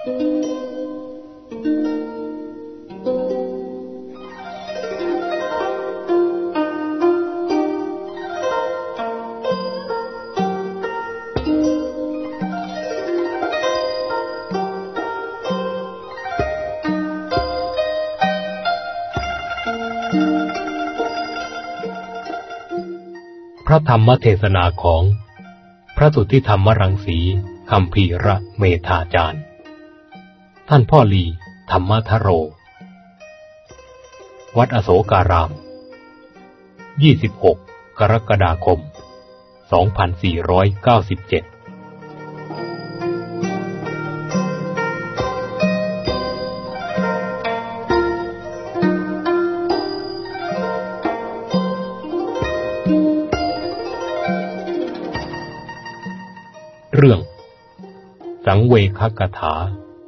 พระธรรมเทศนาของพระสุทธิธรรมรังสีคัมภีระเมธาจารย์ท่านพ่อลีธรรมทโรวัดอโศการาม26 กรกฎาคม 2497เรื่องสังเวคกถา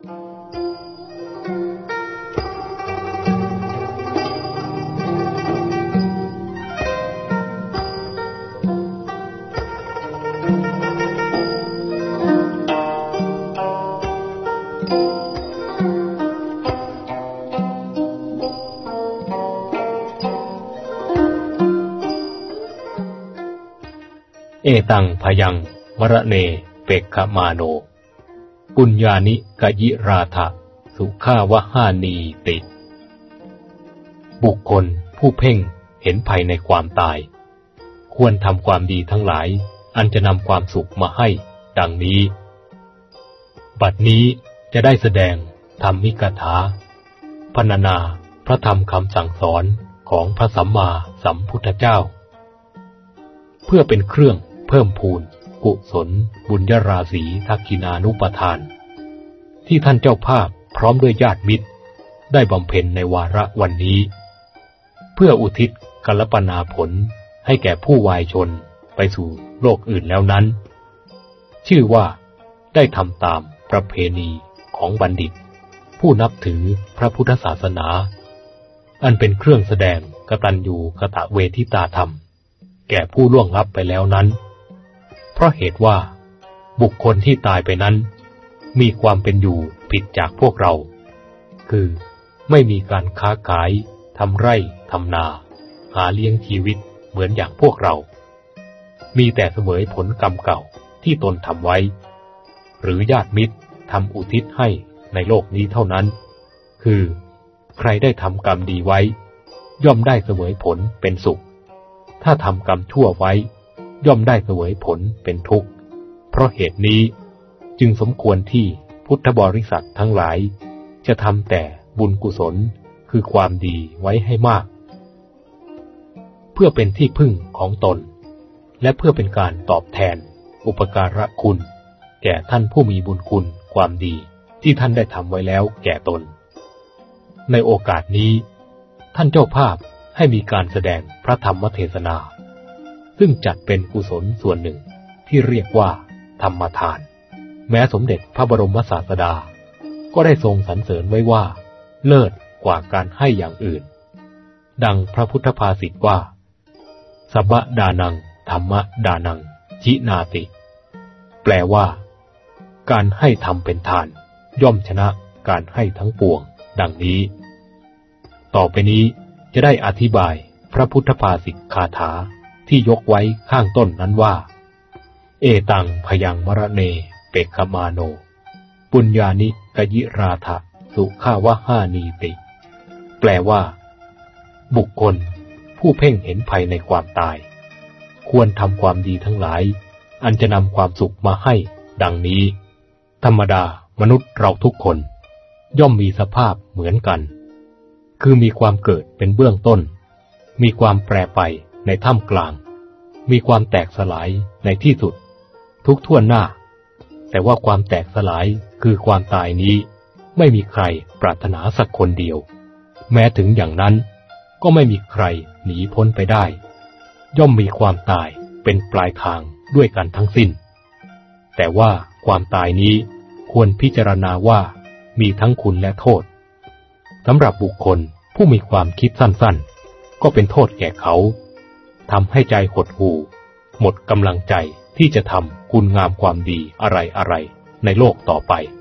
เอตังพยังมรเนเปกขมาโนปุญญานิกยิราทะสุขาวหานีติบุคคลผู้เพ่งเห็นภัยในความตายควรทำความดีทั้งหลายอันจะนำความสุขมาให้ดังนี้บัดนี้จะได้แสดงธรรมิกถาพรรณนาพระธรรมคำสั่งสอนของพระสัมมาสัมพุทธเจ้าเพื่อเป็นเครื่องเพิ่มพูนกุศลบุญญราศีทักขินานุปทานที่ท่านเจ้าภาพพร้อมด้วยญาติมิตรได้บำเพ็ญในวาระวันนี้เพื่ออุทิศกัลปนาผลให้แก่ผู้วายชนไปสู่โลกอื่นแล้วนั้นชื่อว่าได้ทำตามประเพณีของบัณฑิตผู้นับถือพระพุทธศาสนาอันเป็นเครื่องแสดงกตัญญูกตเวทิตาธรรมแก่ผู้ล่วงลับไปแล้วนั้นเพราะเหตุว่าบุคคลที่ตายไปนั้นมีความเป็นอยู่ผิดจากพวกเราคือไม่มีการค้าขายทำไร่ทำนาหาเลี้ยงชีวิตเหมือนอย่างพวกเรามีแต่เสวยผลกรรมเก่าที่ตนทำไว้หรือญาติมิตรทำอุทิศให้ในโลกนี้เท่านั้นคือใครได้ทำกรรมดีไว้ย่อมได้เสวยผลเป็นสุขถ้าทำกรรมชั่วไว้ย่อมได้เสวยผลเป็นทุกข์เพราะเหตุนี้จึงสมควรที่พุทธบริษัททั้งหลายจะทำแต่บุญกุศลคือความดีไว้ให้มากเพื่อเป็นที่พึ่งของตนและเพื่อเป็นการตอบแทนอุปการะคุณแก่ท่านผู้มีบุญคุณความดีที่ท่านได้ทำไว้แล้วแก่ตนในโอกาสนี้ท่านเจ้าภาพให้มีการแสดงพระธรรมเทศนาซึ่งจัดเป็นกุศลส่วนหนึ่งที่เรียกว่าธรรมทานแม้สมเด็จพระบรมศาสดาก็ได้ทรงสรรเสริญไว้ว่าเลิศกว่าการให้อย่างอื่นดังพระพุทธภาษิตว่าสัพพดานังธรรมดานังจินาติแปลว่าการให้ทำเป็นทานย่อมชนะการให้ทั้งปวงดังนี้ต่อไปนี้จะได้อธิบายพระพุทธภาษิตคาถาที่ยกไว้ข้างต้นนั้นว่าเอตังพยังมรเนเปกขมาโนปุญญานิกยิราทะสุขาวหานีติแปลว่าบุคคลผู้เพ่งเห็นภัยในความตายควรทำความดีทั้งหลายอันจะนำความสุขมาให้ดังนี้ธรรมดามนุษย์เราทุกคนย่อมมีสภาพเหมือนกันคือมีความเกิดเป็นเบื้องต้นมีความแปรไปในท่ามกลางมีความแตกสลายในที่สุดทุกทั่วหน้าแต่ว่าความแตกสลายคือความตายนี้ไม่มีใครปรารถนาสักคนเดียวแม้ถึงอย่างนั้นก็ไม่มีใครหนีพ้นไปได้ย่อมมีความตายเป็นปลายทางด้วยกันทั้งสิ้นแต่ว่าความตายนี้ควรพิจารณาว่ามีทั้งคุณและโทษสำหรับบุคคลผู้มีความคิดสั้นๆก็เป็นโทษแก่เขาทำให้ใจหดหู่หมดกำลังใจที่จะทำคุณงามความดีอะไรๆในโลกต่อไป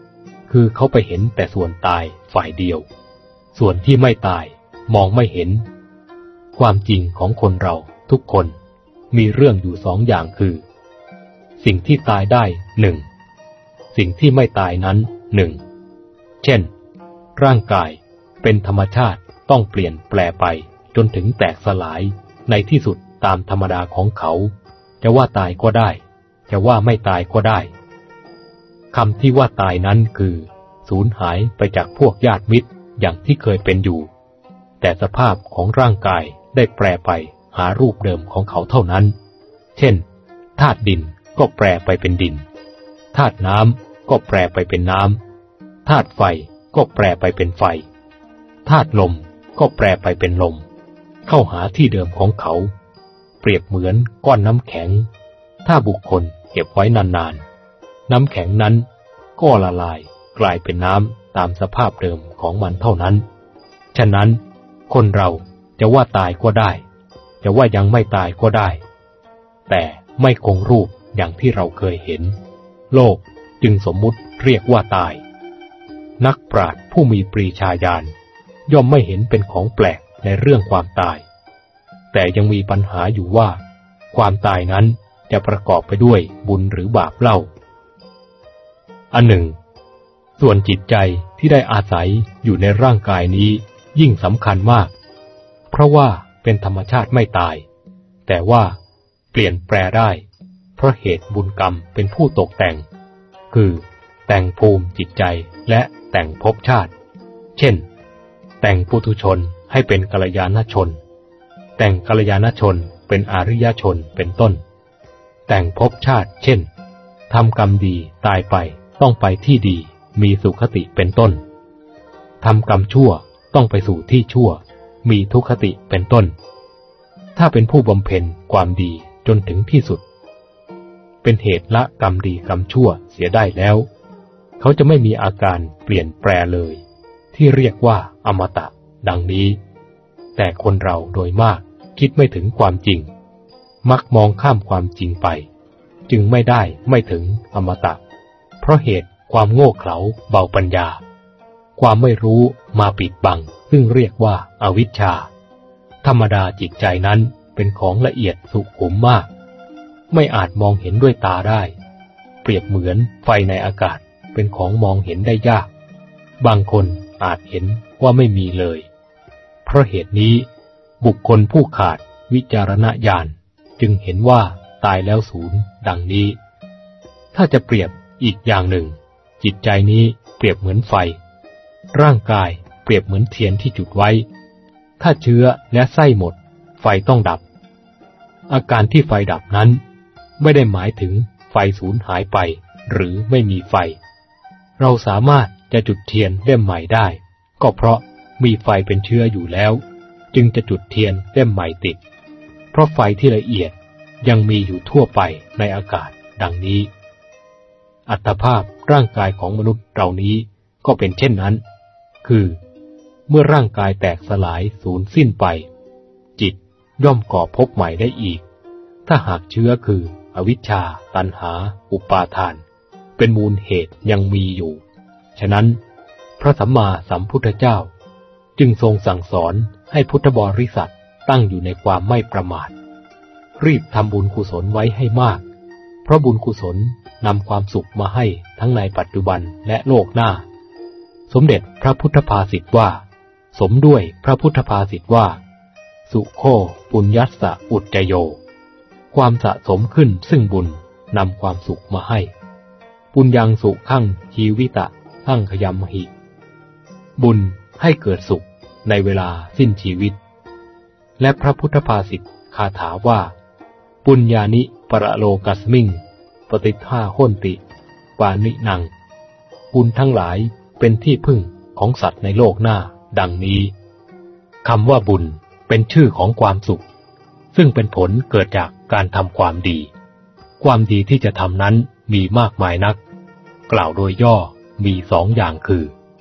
คือเขาไปเห็นแต่ส่วนตายฝ่ายเดียวส่วนที่ไม่ตายมองไม่เห็นความจริงของคนเราทุกคนมีเรื่องอยู่สองอย่างคือสิ่งที่ตายได้หนึ่งสิ่งที่ไม่ตายนั้นหนึ่งเช่นร่างกายเป็นธรรมชาติต้องเปลี่ยนแปลไปจนถึงแตกสลายในที่สุดตามธรรมดาของเขาจะว่าตายก็ได้จะว่าไม่ตายก็ได้คำที่ว่าตายนั้นคือสูญหายไปจากพวกญาติมิตรอย่างที่เคยเป็นอยู่แต่สภาพของร่างกายได้แปรไปหารูปเดิมของเขาเท่านั้นเช่นธาตุดินก็แปรไปเป็นดินธาตุน้ำก็แปรไปเป็นน้ำธาตุไฟก็แปรไปเป็นไฟธาตุลมก็แปรไปเป็นลมเข้าหาที่เดิมของเขาเปรียบเหมือนก้อนน้ำแข็งถ้าบุคคลเก็บไว้นานๆน้ำแข็งนั้นก็ละลายกลายเป็นน้ำตามสภาพเดิมของมันเท่านั้นฉะนั้นคนเราจะว่าตายก็ได้จะว่ายังไม่ตายก็ได้แต่ไม่คงรูปอย่างที่เราเคยเห็นโลกจึงสมมุติเรียกว่าตายนักปราชญ์ผู้มีปรีชาญาณย่อมไม่เห็นเป็นของแปลกในเรื่องความตายแต่ยังมีปัญหาอยู่ว่าความตายนั้นจะประกอบไปด้วยบุญหรือบาปเล่าอันหนึ่งส่วนจิตใจที่ได้อาศัยอยู่ในร่างกายนี้ยิ่งสำคัญมากเพราะว่าเป็นธรรมชาติไม่ตายแต่ว่าเปลี่ยนแปลได้เพราะเหตุบุญกรรมเป็นผู้ตกแต่งคือแต่งภูมิจิตใจและแต่งภพชาติเช่นแต่งปุถุชนให้เป็นกัลยาณชนแต่งกัลยาณชนเป็นอริยชนเป็นต้นแต่งภพชาติเช่นทำกรรมดีตายไปต้องไปที่ดีมีสุคติเป็นต้นทำกรรมชั่วต้องไปสู่ที่ชั่วมีทุกขติเป็นต้นถ้าเป็นผู้บำเพ็ญความดีจนถึงที่สุดเป็นเหตุละกรรมดีกรรมชั่วเสียได้แล้วเขาจะไม่มีอาการเปลี่ยนแปลเลยที่เรียกว่าอมตะดังนี้แต่คนเราโดยมากคิดไม่ถึงความจริงมักมองข้ามความจริงไปจึงไม่ถึงอมตะเพราะเหตุความโง่เขลาเบาปัญญาความไม่รู้มาปิดบังซึ่งเรียกว่าอวิชชาธรรมดาจิตใจนั้นเป็นของละเอียดสุขุมมากไม่อาจมองเห็นด้วยตาได้เปรียบเหมือนไฟในอากาศเป็นของมองเห็นได้ยากบางคนอาจเห็นว่าไม่มีเลยเพราะเหตุนี้บุคคลผู้ขาดวิจารณญาณจึงเห็นว่าตายแล้วสูญดังนี้ถ้าจะเปรียบอีกอย่างหนึ่งจิตใจนี้เปรียบเหมือนไฟร่างกายเปรียบเหมือนเทียนที่จุดไว้ถ้าเชื้อและไส้หมดไฟต้องดับอาการที่ไฟดับนั้นไม่ได้หมายถึงไฟสูญหายไปหรือไม่มีไฟเราสามารถจะจุดเทียนเล่มใหม่ได้ก็เพราะมีไฟเป็นเชื้ออยู่แล้วจึงจะจุดเทียนเล่มใหม่ติดเพราะไฟที่ละเอียดยังมีอยู่ทั่วไปในอากาศดังนี้อัตภาพร่างกายของมนุษย์เรานี้ก็เป็นเช่นนั้นคือเมื่อร่างกายแตกสลายสูญสิ้นไปจิตย่อมก่อภพใหม่ได้อีกถ้าหากเชื้อคืออวิชชาตัณหาอุปาทานเป็นมูลเหตุยังมีอยู่ฉะนั้นพระสัมมาสัมพุทธเจ้าจึงทรงสั่งสอนให้พุทธบริษัทตั้งอยู่ในความไม่ประมาทรีบทำบุญกุศลไว้ให้มากเพราะบุญกุศลนำความสุขมาให้ทั้งในปัจจุบันและโลกหน้าสมเด็จพระพุทธภาษิตว่าสมด้วยพระพุทธภาษิตว่าสุโขปุญญัสสะอุจจโยความสะสมขึ้นซึ่งบุญนำความสุขมาให้ปุญญังสุขังชีวิตะขังขยัมหิบุญให้เกิดสุขในเวลาสิ้นชีวิตและพระพุทธภาษิตคาถาว่าปุญญานิปรโลกัสมิงปฏิฆาโหนติปานินังบุญทั้งหลายเป็นที่พึ่งของสัตว์ในโลกหน้าดังนี้คำว่าบุญเป็นชื่อของความสุขซึ่งเป็นผลเกิดจากการทำความดีความดีที่จะทำนั้นมีมากมายนักกล่าวโดยย่อมีสองอย่างคือ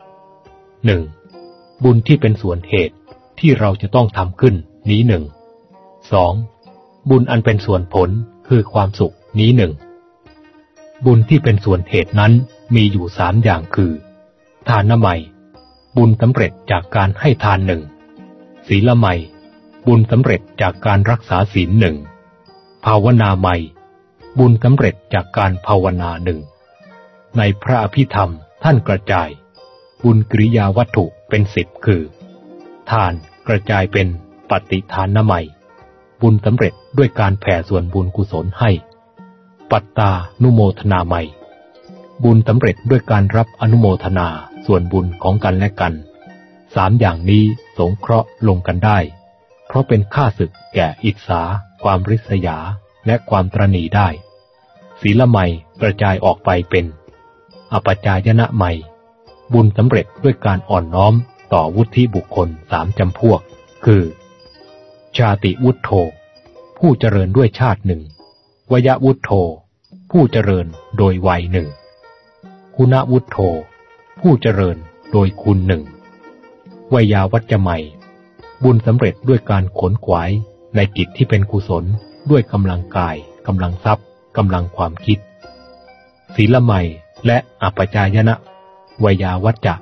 1. บุญที่เป็นส่วนเหตุที่เราจะต้องทำขึ้นนี้หนึ่ง 2. บุญอันเป็นส่วนผลคือความสุขนี้หนึ่งบุญที่เป็นส่วนเหตุนั้นมีอยู่3อย่างคือทานใหม่บุญสำเร็จจากการให้ทานหนึ่งศีลใหม่บุญสำเร็จจากการรักษาศีลหนึ่งภาวนาใหม่บุญสำเร็จจากการภาวนาหนึ่งในพระอภิธรรมท่านกระจายบุญกิริยาวัตถุเป็น10คือทานกระจายเป็นปฏิทานใหม่บุญสำเร็จด้วยการแผ่ส่วนบุญกุศลให้ปัตตานุโมทนาใหม่บุญสำเร็จด้วยการรับอนุโมทนาส่วนบุญของกันและกัน3อย่างนี้สงเคราะห์ลงกันได้เพราะเป็นข้าศึกแก่อิจฉาความริษยาและความตระหนี่ได้ศีลใหม่กระจายออกไปเป็นอปัจจายนะใหม่บุญสำเร็จด้วยการอ่อนน้อมต่อวุฒิบุคคล3จำพวกคือชาติวุฒโธผู้เจริญด้วยชาติหนึ่งวยวุฒโธผู้เจริญโดยวัยหนึ่งคุณวุฒโธผู้เจริญโดยคุณหนึ่งวยาวัจจะใหม่บุญสำเร็จด้วยการขนขวายในกิจที่เป็นกุศลด้วยกำลังกายกำลังทรัพย์กำลังความคิดศีลใหม่และอปัจจายนะวยาวัจจะ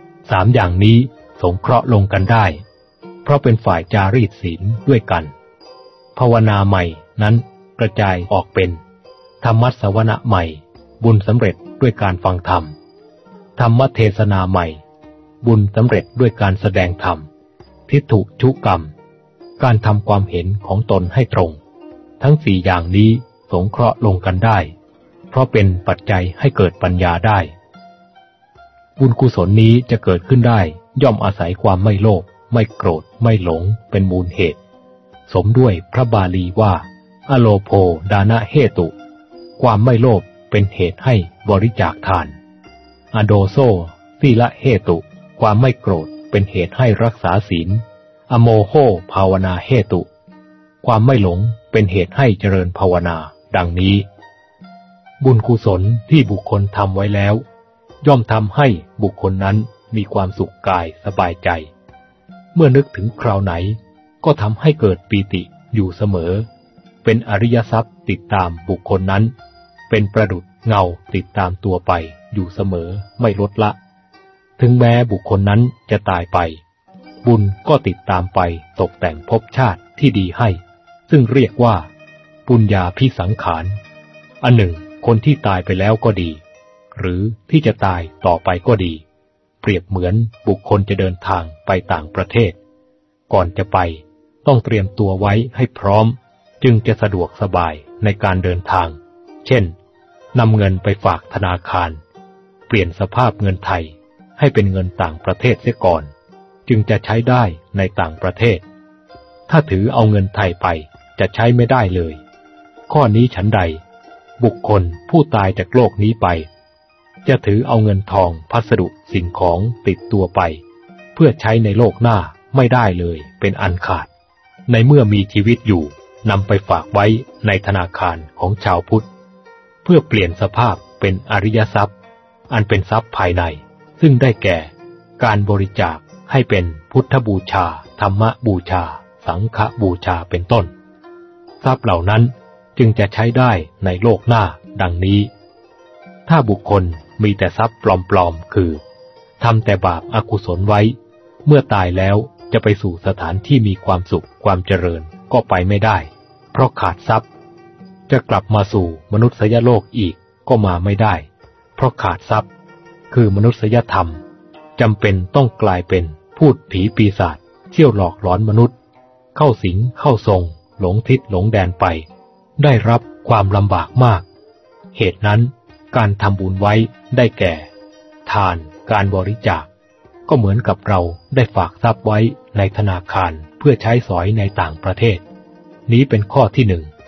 3อย่างนี้สงเคราะห์ลงกันได้เพราะเป็นฝ่ายจารีตศีลด้วยกันภาวนาใหม่นั้นกระจายออกเป็นธรรมสวนะใหม่บุญสำเร็จด้วยการฟังธรรมธรรมเทศนาใหม่บุญสำเร็จด้วยการแสดงธรรมทิฏฐุชุกรรมการทำความเห็นของตนให้ตรงทั้ง4อย่างนี้สงเคราะห์ลงกันได้เพราะเป็นปัจจัยให้เกิดปัญญาได้บุญกุศลนี้จะเกิดขึ้นได้ย่อมอาศัยความไม่โลภไม่โกรธไม่หลงเป็นมูลเหตุสมด้วยพระบาลีว่าอโลโภดานะเหตุความไม่โลภเป็นเหตุให้บริจาคทานอโดโซศีละเหตุความไม่โกรธเป็นเหตุให้รักษาศีลอโมโหภาวนาเหตุความไม่หลงเป็นเหตุให้เจริญภาวนาดังนี้บุญกุศลที่บุคคลทำไว้แล้วย่อมทำให้บุคคลนั้นมีความสุขกายสบายใจเมื่อนึกถึงคราวไหนก็ทำให้เกิดปีติอยู่เสมอเป็นอริยทรัพย์ติดตามบุคคลนั้นเป็นประดุจเงาติดตามตัวไปอยู่เสมอไม่ลดละถึงแม้บุคคลนั้นจะตายไปบุญก็ติดตามไปตกแต่งภพชาติที่ดีให้ซึ่งเรียกว่าปุญญาภิสังขารอันหนึ่งคนที่ตายไปแล้วก็ดีหรือที่จะตายต่อไปก็ดีเปรียบเหมือนบุคคลจะเดินทางไปต่างประเทศก่อนจะไปต้องเตรียมตัวไว้ให้พร้อมจึงจะสะดวกสบายในการเดินทางเช่นนำเงินไปฝากธนาคารเปลี่ยนสภาพเงินไทยให้เป็นเงินต่างประเทศเสียก่อนจึงจะใช้ได้ในต่างประเทศถ้าถือเอาเงินไทยไปจะใช้ไม่ได้เลยข้อนี้ฉันใดบุคคลผู้ตายจากโลกนี้ไปจะถือเอาเงินทองพัสดุสิ่งของติดตัวไปเพื่อใช้ในโลกหน้าไม่ได้เลยเป็นอันขาดในเมื่อมีชีวิตอยู่นำไปฝากไว้ในธนาคารของชาวพุทธเพื่อเปลี่ยนสภาพเป็นอริยทรัพย์อันเป็นทรัพย์ภายในซึ่งได้แก่การบริจาคให้เป็นพุทธบูชาธรรมบูชาสังฆบูชาเป็นต้นทรัพย์เหล่านั้นจึงจะใช้ได้ในโลกหน้าดังนี้ถ้าบุคคลมีแต่ทรัพย์ปลอมๆคือทำแต่บาปอกุศลไว้เมื่อตายแล้วจะไปสู่สถานที่มีความสุขความเจริญก็ไปไม่ได้เพราะขาดทรัพย์จะกลับมาสู่มนุษยโลกอีกก็มาไม่ได้เพราะขาดทรัพย์คือมนุษยธรรมจำเป็นต้องกลายเป็นพูดผีปีศาจเที่ยวหลอกหลอนมนุษย์เข้าสิงเข้าทรงหลงทิศหลงแดนไปได้รับความลำบากมากเหตุนั้นการทำบุญไว้ได้แก่ทานการบริจาคก็เหมือนกับเราได้ฝากทรัพย์ไว้ในธนาคารเพื่อใช้สอยในต่างประเทศนี้เป็นข้อที่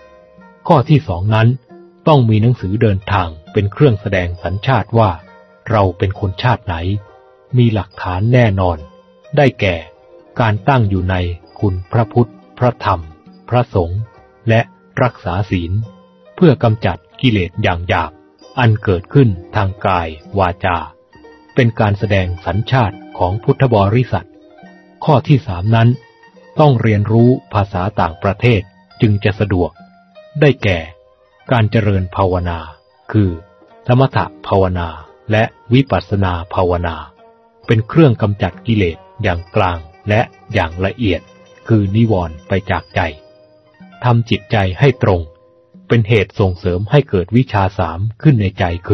1ข้อที่2นั้นต้องมีหนังสือเดินทางเป็นเครื่องแสดงสัญชาติว่าเราเป็นคนชาติไหนมีหลักฐานแน่นอนได้แก่การตั้งอยู่ในคุณพระพุทธพระธรรมพระสงฆ์และรักษาศีลเพื่อกำจัดกิเลสอย่างหยาบอันเกิดขึ้นทางกายวาจาเป็นการแสดงสัญชาติของพุทธบริษัทข้อที่3นั้นต้องเรียนรู้ภาษาต่างประเทศจึงจะสะดวกได้แก่การเจริญภาวนาคือสมถภาวนาและวิปัสสนาภาวนาเป็นเครื่องกำจัดกิเลสอย่างกลางและอย่างละเอียดคือนิวรณ์ไปจากใจทำจิตใจให้ตรงเป็นเหตุส่งเสริมให้เกิดวิชาสามขึ้นในใจคือ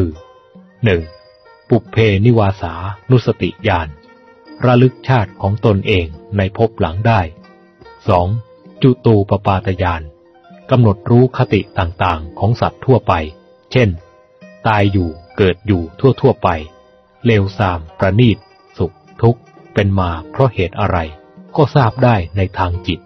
1. ปุพเพนิวาสานุสติญาณระลึกชาติของตนเองในภพหลังได้ 2. จุตูปปาตญาณกำหนดรู้คติต่างๆของสัตว์ทั่วไปเช่นตายอยู่เกิดอยู่ทั่วไปเลวทรามประณีตสุขทุกข์เป็นมาเพราะเหตุอะไรก็ทราบได้ในทางจิต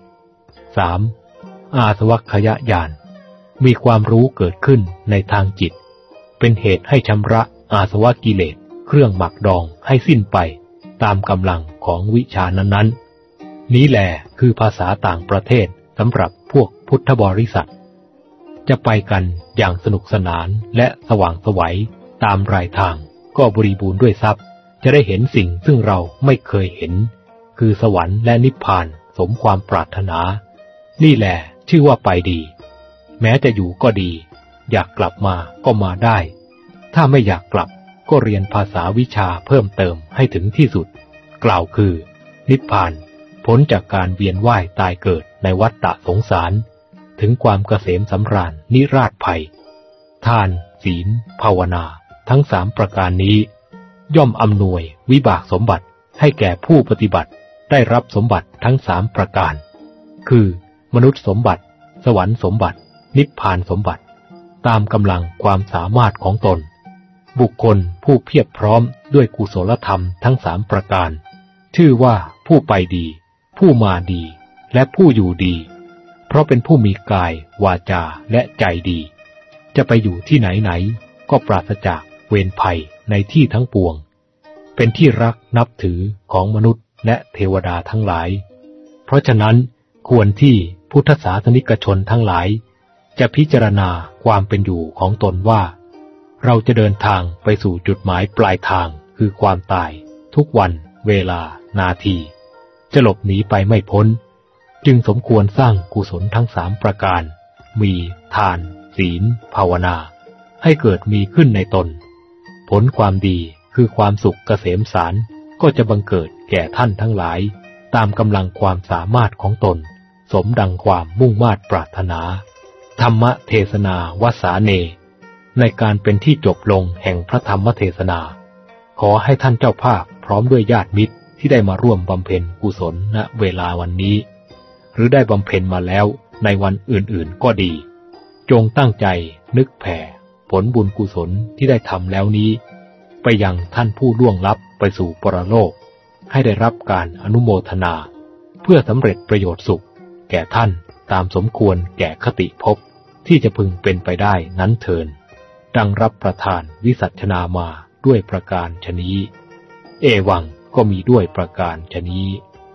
3. อาสวัคคยญาณมีความรู้เกิดขึ้นในทางจิตเป็นเหตุให้ชำระอาสวะกิเลสเครื่องหมักดองให้สิ้นไปตามกำลังของวิชานั้นๆนี้แหละคือภาษาต่างประเทศสำหรับพวกพุทธบริษัทจะไปกันอย่างสนุกสนานและสว่างไสวตามรายทางก็บริบูรณ์ด้วยทรัพย์จะได้เห็นสิ่งซึ่งเราไม่เคยเห็นคือสวรรค์และนิพพานสมความปรารถนานี่แหละชื่อว่าไปดีแม้จะอยู่ก็ดีอยากกลับมาก็มาได้ถ้าไม่อยากกลับก็เรียนภาษาวิชาเพิ่มเติมให้ถึงที่สุดกล่าวคือนิพพานพ้นจากการเวียนว่ายตายเกิดในวัฏฏะสงสารถึงความเกษมสำราญนิราชภัยทานศีลภาวนาทั้ง3ประการนี้ย่อมอำนวยวิบากสมบัติให้แก่ผู้ปฏิบัติได้รับสมบัติทั้ง3ประการคือมนุษย์สมบัติสวรรค์สมบัตินิพพานสมบัติตามกำลังความสามารถของตนบุคคลผู้เพียบพร้อมด้วยกุศลธรรมทั้ง3ประการชื่อว่าผู้ไปดีผู้มาดีและผู้อยู่ดีเพราะเป็นผู้มีกายวาจาและใจดีจะไปอยู่ที่ไหนก็ปราศจากเวรภัยในที่ทั้งปวงเป็นที่รักนับถือของมนุษย์และเทวดาทั้งหลายเพราะฉะนั้นควรที่พุทธศาสนิกชนทั้งหลายจะพิจารณาความเป็นอยู่ของตนว่าเราจะเดินทางไปสู่จุดหมายปลายทางคือความตายทุกวันเวลานาทีจะหลบหนีไปไม่พ้นจึงสมควรสร้างกุศลทั้ง3ประการมีทานศีลภาวนาให้เกิดมีขึ้นในตนผลความดีคือความสุขเกษมสารก็จะบังเกิดแก่ท่านทั้งหลายตามกำลังความสามารถของตนสมดังความมุ่งมา่ปรารถนาธรรมเทศนาวสาเนในการเป็นที่จบลงแห่งพระธรรมเทศนาขอให้ท่านเจ้าภาพพร้อมด้วยญาติมิตรที่ได้มาร่วมบำเพ็ญกุศลณเวลาวันนี้หรือได้บำเพ็ญมาแล้วในวันอื่นๆก็ดีจงตั้งใจนึกแผ่ผลบุญกุศลที่ได้ทำแล้วนี้ไปยังท่านผู้ล่วงลับไปสู่ปรโลกให้ได้รับการอนุโมทนาเพื่อสำเร็จประโยชน์สุขแก่ท่านตามสมควรแก่คติภพที่จะพึงเป็นไปได้นั้นเถิดดังรับประทานวิสัชนามาด้วยประการฉะนี้เอวังก็มีด้วยประการฉะนี้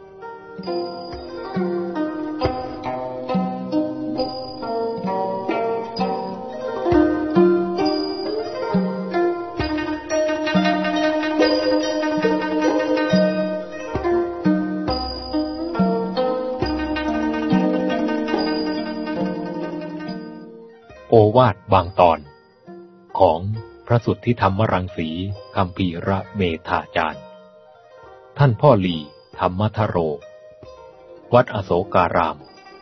โอวาทบางตอนของพระสุทธิธรรมรังสีคัมภีระเมธาจารย์ท่านพ่อหลีธรรมทโรวัดอโศการาม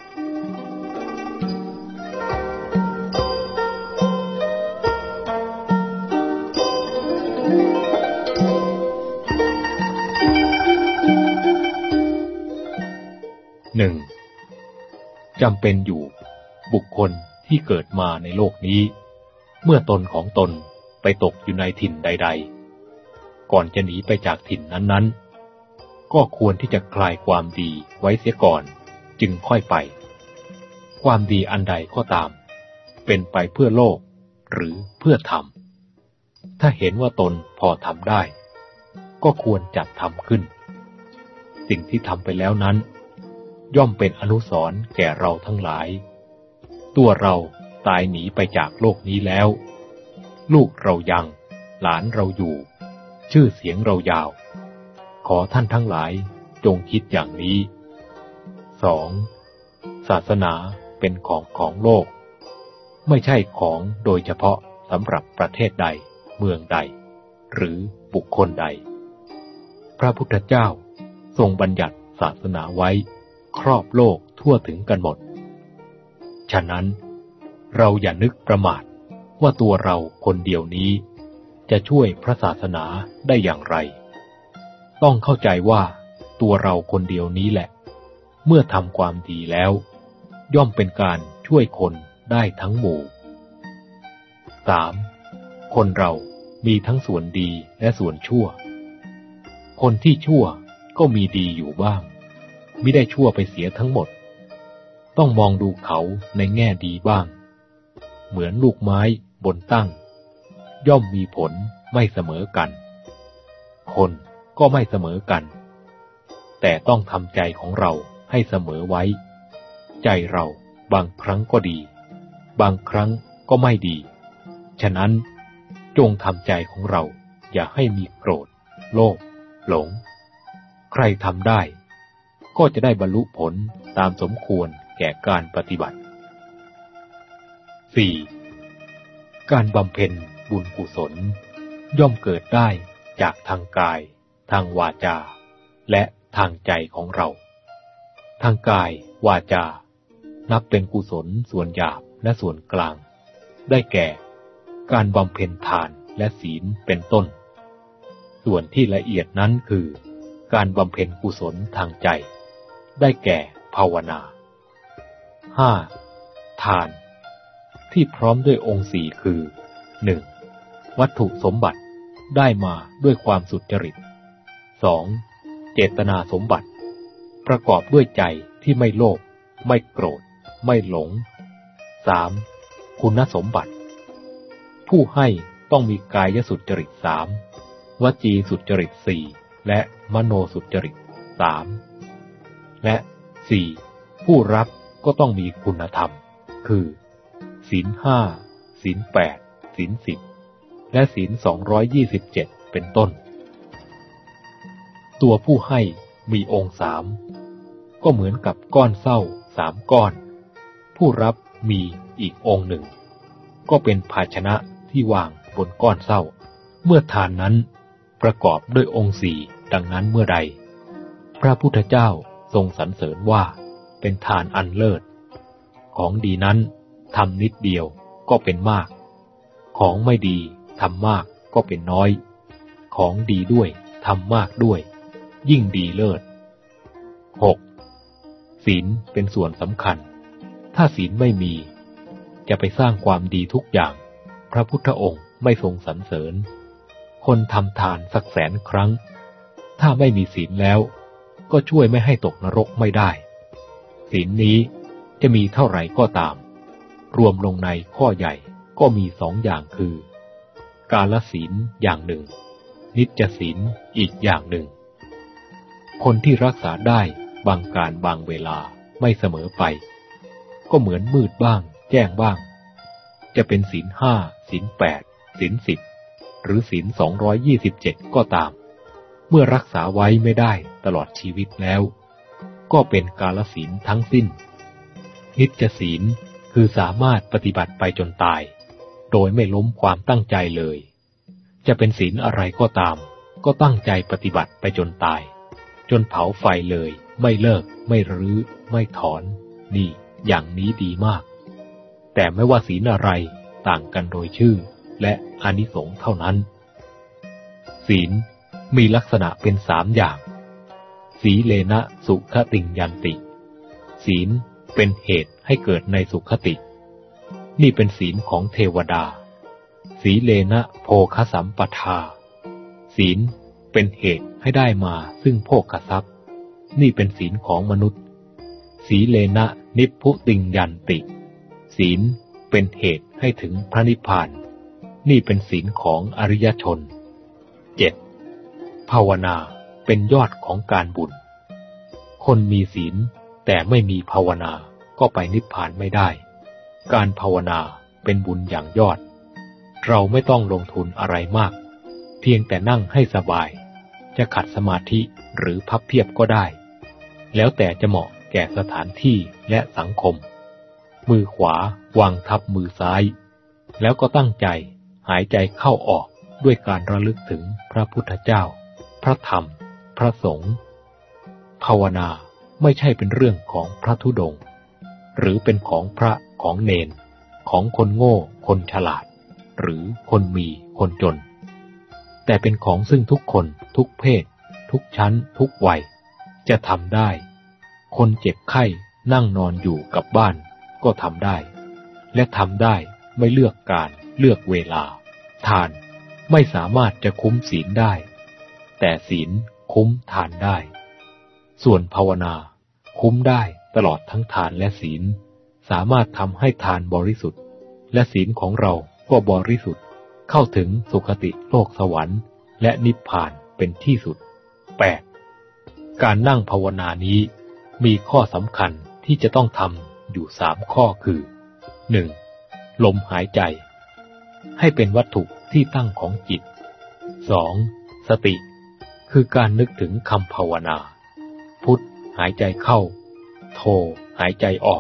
จำเป็นอยู่บุคคลที่เกิดมาในโลกนี้เมื่อตนของตนไปตกอยู่ในถิ่นใดๆก่อนจะหนีไปจากถิ่นนั้นๆก็ควรที่จะคลายความดีไว้เสียก่อนจึงค่อยไปความดีอันใดก็ตามเป็นไปเพื่อโลกหรือเพื่อธรรมถ้าเห็นว่าตนพอทำได้ก็ควรจัดทำขึ้นสิ่งที่ทำไปแล้วนั้นย่อมเป็นอนุสรณ์แก่เราทั้งหลายตัวเราตายหนีไปจากโลกนี้แล้วลูกเรายังหลานเราอยู่ชื่อเสียงเรายาวขอท่านทั้งหลายจงคิดอย่างนี้ 2. ศาสนาเป็นของโลกไม่ใช่ของโดยเฉพาะสำหรับประเทศใดเมืองใดหรือบุคคลใดพระพุทธเจ้าทรงบัญญัติศาสนาไว้ครอบโลกทั่วถึงกันหมดฉะนั้นเราอย่านึกประมาทว่าตัวเราคนเดียวนี้จะช่วยพระศาสนาได้อย่างไรต้องเข้าใจว่าตัวเราคนเดียวนี้แหละเมื่อทำความดีแล้วย่อมเป็นการช่วยคนได้ทั้งหมู่ 3. คนเรามีทั้งส่วนดีและส่วนชั่วคนที่ชั่วก็มีดีอยู่บ้างมิได้ชั่วไปเสียทั้งหมดต้องมองดูเขาในแง่ดีบ้างเหมือนลูกไม้บนตั้งย่อมมีผลไม่เสมอกันคนก็ไม่เสมอกันแต่ต้องทำใจของเราให้เสมอไว้ใจเราบางครั้งก็ดีบางครั้งก็ไม่ดีฉะนั้นจงทำใจของเราอย่าให้มีโกรธโลภหลงใครทำได้ก็จะได้บรรลุผลตามสมควรแก่การปฏิบัติ 4. การบำเพ็ญบุญกุศลย่อมเกิดได้จากทางกายทางวาจาและทางใจของเราทางกายวาจานับเป็นกุศลส่วนหยาบและส่วนกลางได้แก่การบำเพ็ญทานและศีลเป็นต้นส่วนที่ละเอียดนั้นคือการบำเพ็ญกุศลทางใจได้แก่ภาวนา 5. ทานที่พร้อมด้วยองค์สี่คือ 1. วัตถุสมบัติได้มาด้วยความสุจริต 2. เจตนาสมบัติประกอบด้วยใจที่ไม่โลภไม่โกรธไม่หลง 3. คุณสมบัติผู้ให้ต้องมีกายสุจริต 3. วจีสุจริต 4. และมโนสุจริต 3. และ 4. ผู้รับก็ต้องมีคุณธรรมคือศีล 5 ศีล 8 ศีล 10 และศีล 227 เป็นต้นตัวผู้ให้มีองค์ 3ก็เหมือนกับก้อนเศร้า3ก้อนผู้รับมีอีกองค์หนึ่งก็เป็นภาชนะที่วางบนก้อนเศร้าเมื่อทานนั้นประกอบด้วยองค์4ดังนั้นเมื่อใดพระพุทธเจ้าทรงสรรเสริญว่าเป็นทานอันเลิศของดีนั้นทำนิดเดียวก็เป็นมากของไม่ดีทำมากก็เป็นน้อยของดีด้วยทำมากด้วยยิ่งดีเลิศ 6. ศีลเป็นส่วนสำคัญถ้าศีลไม่มีจะไปสร้างความดีทุกอย่างพระพุทธองค์ไม่ทรงสรรเสริญคนทำทานสัก100,000 ครั้งถ้าไม่มีศีลแล้วก็ช่วยไม่ให้ตกนรกไม่ได้ศีลนี้จะมีเท่าไหร่ก็ตามรวมลงในข้อใหญ่ก็มี2 อย่างคือกาลศีลอย่างหนึ่งนิจจศีลอีกอย่างหนึ่งคนที่รักษาได้บางการบางเวลาไม่เสมอไปก็เหมือนมืดบ้างแจ้งบ้างจะเป็นศีล 5 ศีล 8 ศีล 10 หรือศีล 227 ก็ตามเมื่อรักษาไว้ไม่ได้ตลอดชีวิตแล้วก็เป็นกาลศีลทั้งสิ้นนิจจศีลคือสามารถปฏิบัติไปจนตายโดยไม่ล้มความตั้งใจเลยจะเป็นศีลอะไรก็ตามก็ตั้งใจปฏิบัติไปจนตายจนเผาไฟเลยไม่เลิกไม่รื้อไม่ถอนนี่อย่างนี้ดีมากแต่ไม่ว่าศีลอะไรต่างกันโดยชื่อและอานิสงส์เท่านั้นศีลมีลักษณะเป็น3 อย่างสีเลนะสุขติงยันติศีลเป็นเหตุให้เกิดในสุขตินี่เป็นศีลของเทวดาสีเลนะโภคสัมปทาศีลเป็นเหตุให้ได้มาซึ่งโภคทรัพย์นี่เป็นศีลของมนุษย์สีเลนะนิพพุติงยันติศีลเป็นเหตุให้ถึงพระนิพพานนี่เป็นศีลของอริยชน 7. ภาวนาเป็นยอดของการบุญคนมีศีลแต่ไม่มีภาวนาก็ไปนิพพานไม่ได้การภาวนาเป็นบุญอย่างยอดเราไม่ต้องลงทุนอะไรมากเพียงแต่นั่งให้สบายจะขัดสมาธิหรือพับเพียบก็ได้แล้วแต่จะเหมาะแก่สถานที่และสังคมมือขวาวางทับมือซ้ายแล้วก็ตั้งใจหายใจเข้าออกด้วยการระลึกถึงพระพุทธเจ้าพระธรรมพระระสงฆ์ภาวนาไม่ใช่เป็นเรื่องของพระธุดงค์หรือเป็นของพระของเณรของคนโง่คนฉลาดหรือคนมีคนจนแต่เป็นของซึ่งทุกคนทุกเพศทุกชั้นทุกวัยจะทำได้คนเจ็บไข้นั่งนอนอยู่กับบ้านก็ทำได้และทำได้ไม่เลือกการเลือกเวลาทานไม่สามารถจะคุ้มศีลได้แต่ศีลคุ้มทานได้ส่วนภาวนาคุ้มได้ตลอดทั้งทานและศีลสามารถทำให้ทานบริสุทธิ์และศีลของเราก็บริสุทธิ์เข้าถึงสุคติโลกสวรรค์และนิพพานเป็นที่สุด 8. การนั่งภาวนานี้มีข้อสำคัญที่จะต้องทำอยู่3ข้อคือ 1. ลมหายใจให้เป็นวัตถุที่ตั้งของจิต 2. สติคือการนึกถึงคำภาวนาพุทธหายใจเข้าโธหายใจออก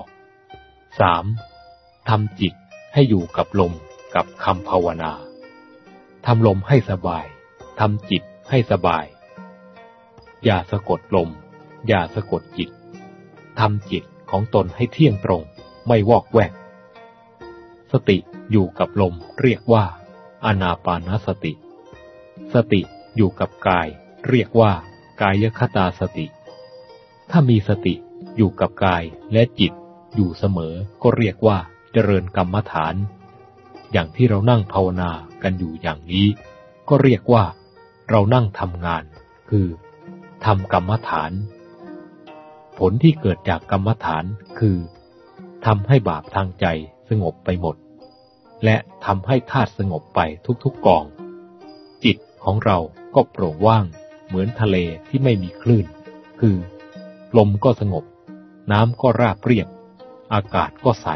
3. ทำจิตให้อยู่กับลมกับคำภาวนาทำลมให้สบายทำจิตให้สบายอย่าสะกดลมอย่าสะกดจิตทำจิตของตนให้เที่ยงตรงไม่วอกแวกสติอยู่กับลมเรียกว่าอานาปานสติสติอยู่กับกายเรียกว่ากายคตาสติถ้ามีสติอยู่กับกายและจิตอยู่เสมอก็เรียกว่าเจริญกรรมฐานอย่างที่เรานั่งภาวนากันอยู่อย่างนี้ก็เรียกว่าเรานั่งทำงานคือทำกรรมฐานผลที่เกิดจากกรรมฐานคือทำให้บาปทางใจสงบไปหมดและทำให้ธาตุสงบไปทุกๆกองจิตของเราก็โปร่งว่างเหมือนทะเลที่ไม่มีคลื่นคือลมก็สงบน้ำก็ราบเรียบอากาศก็ใส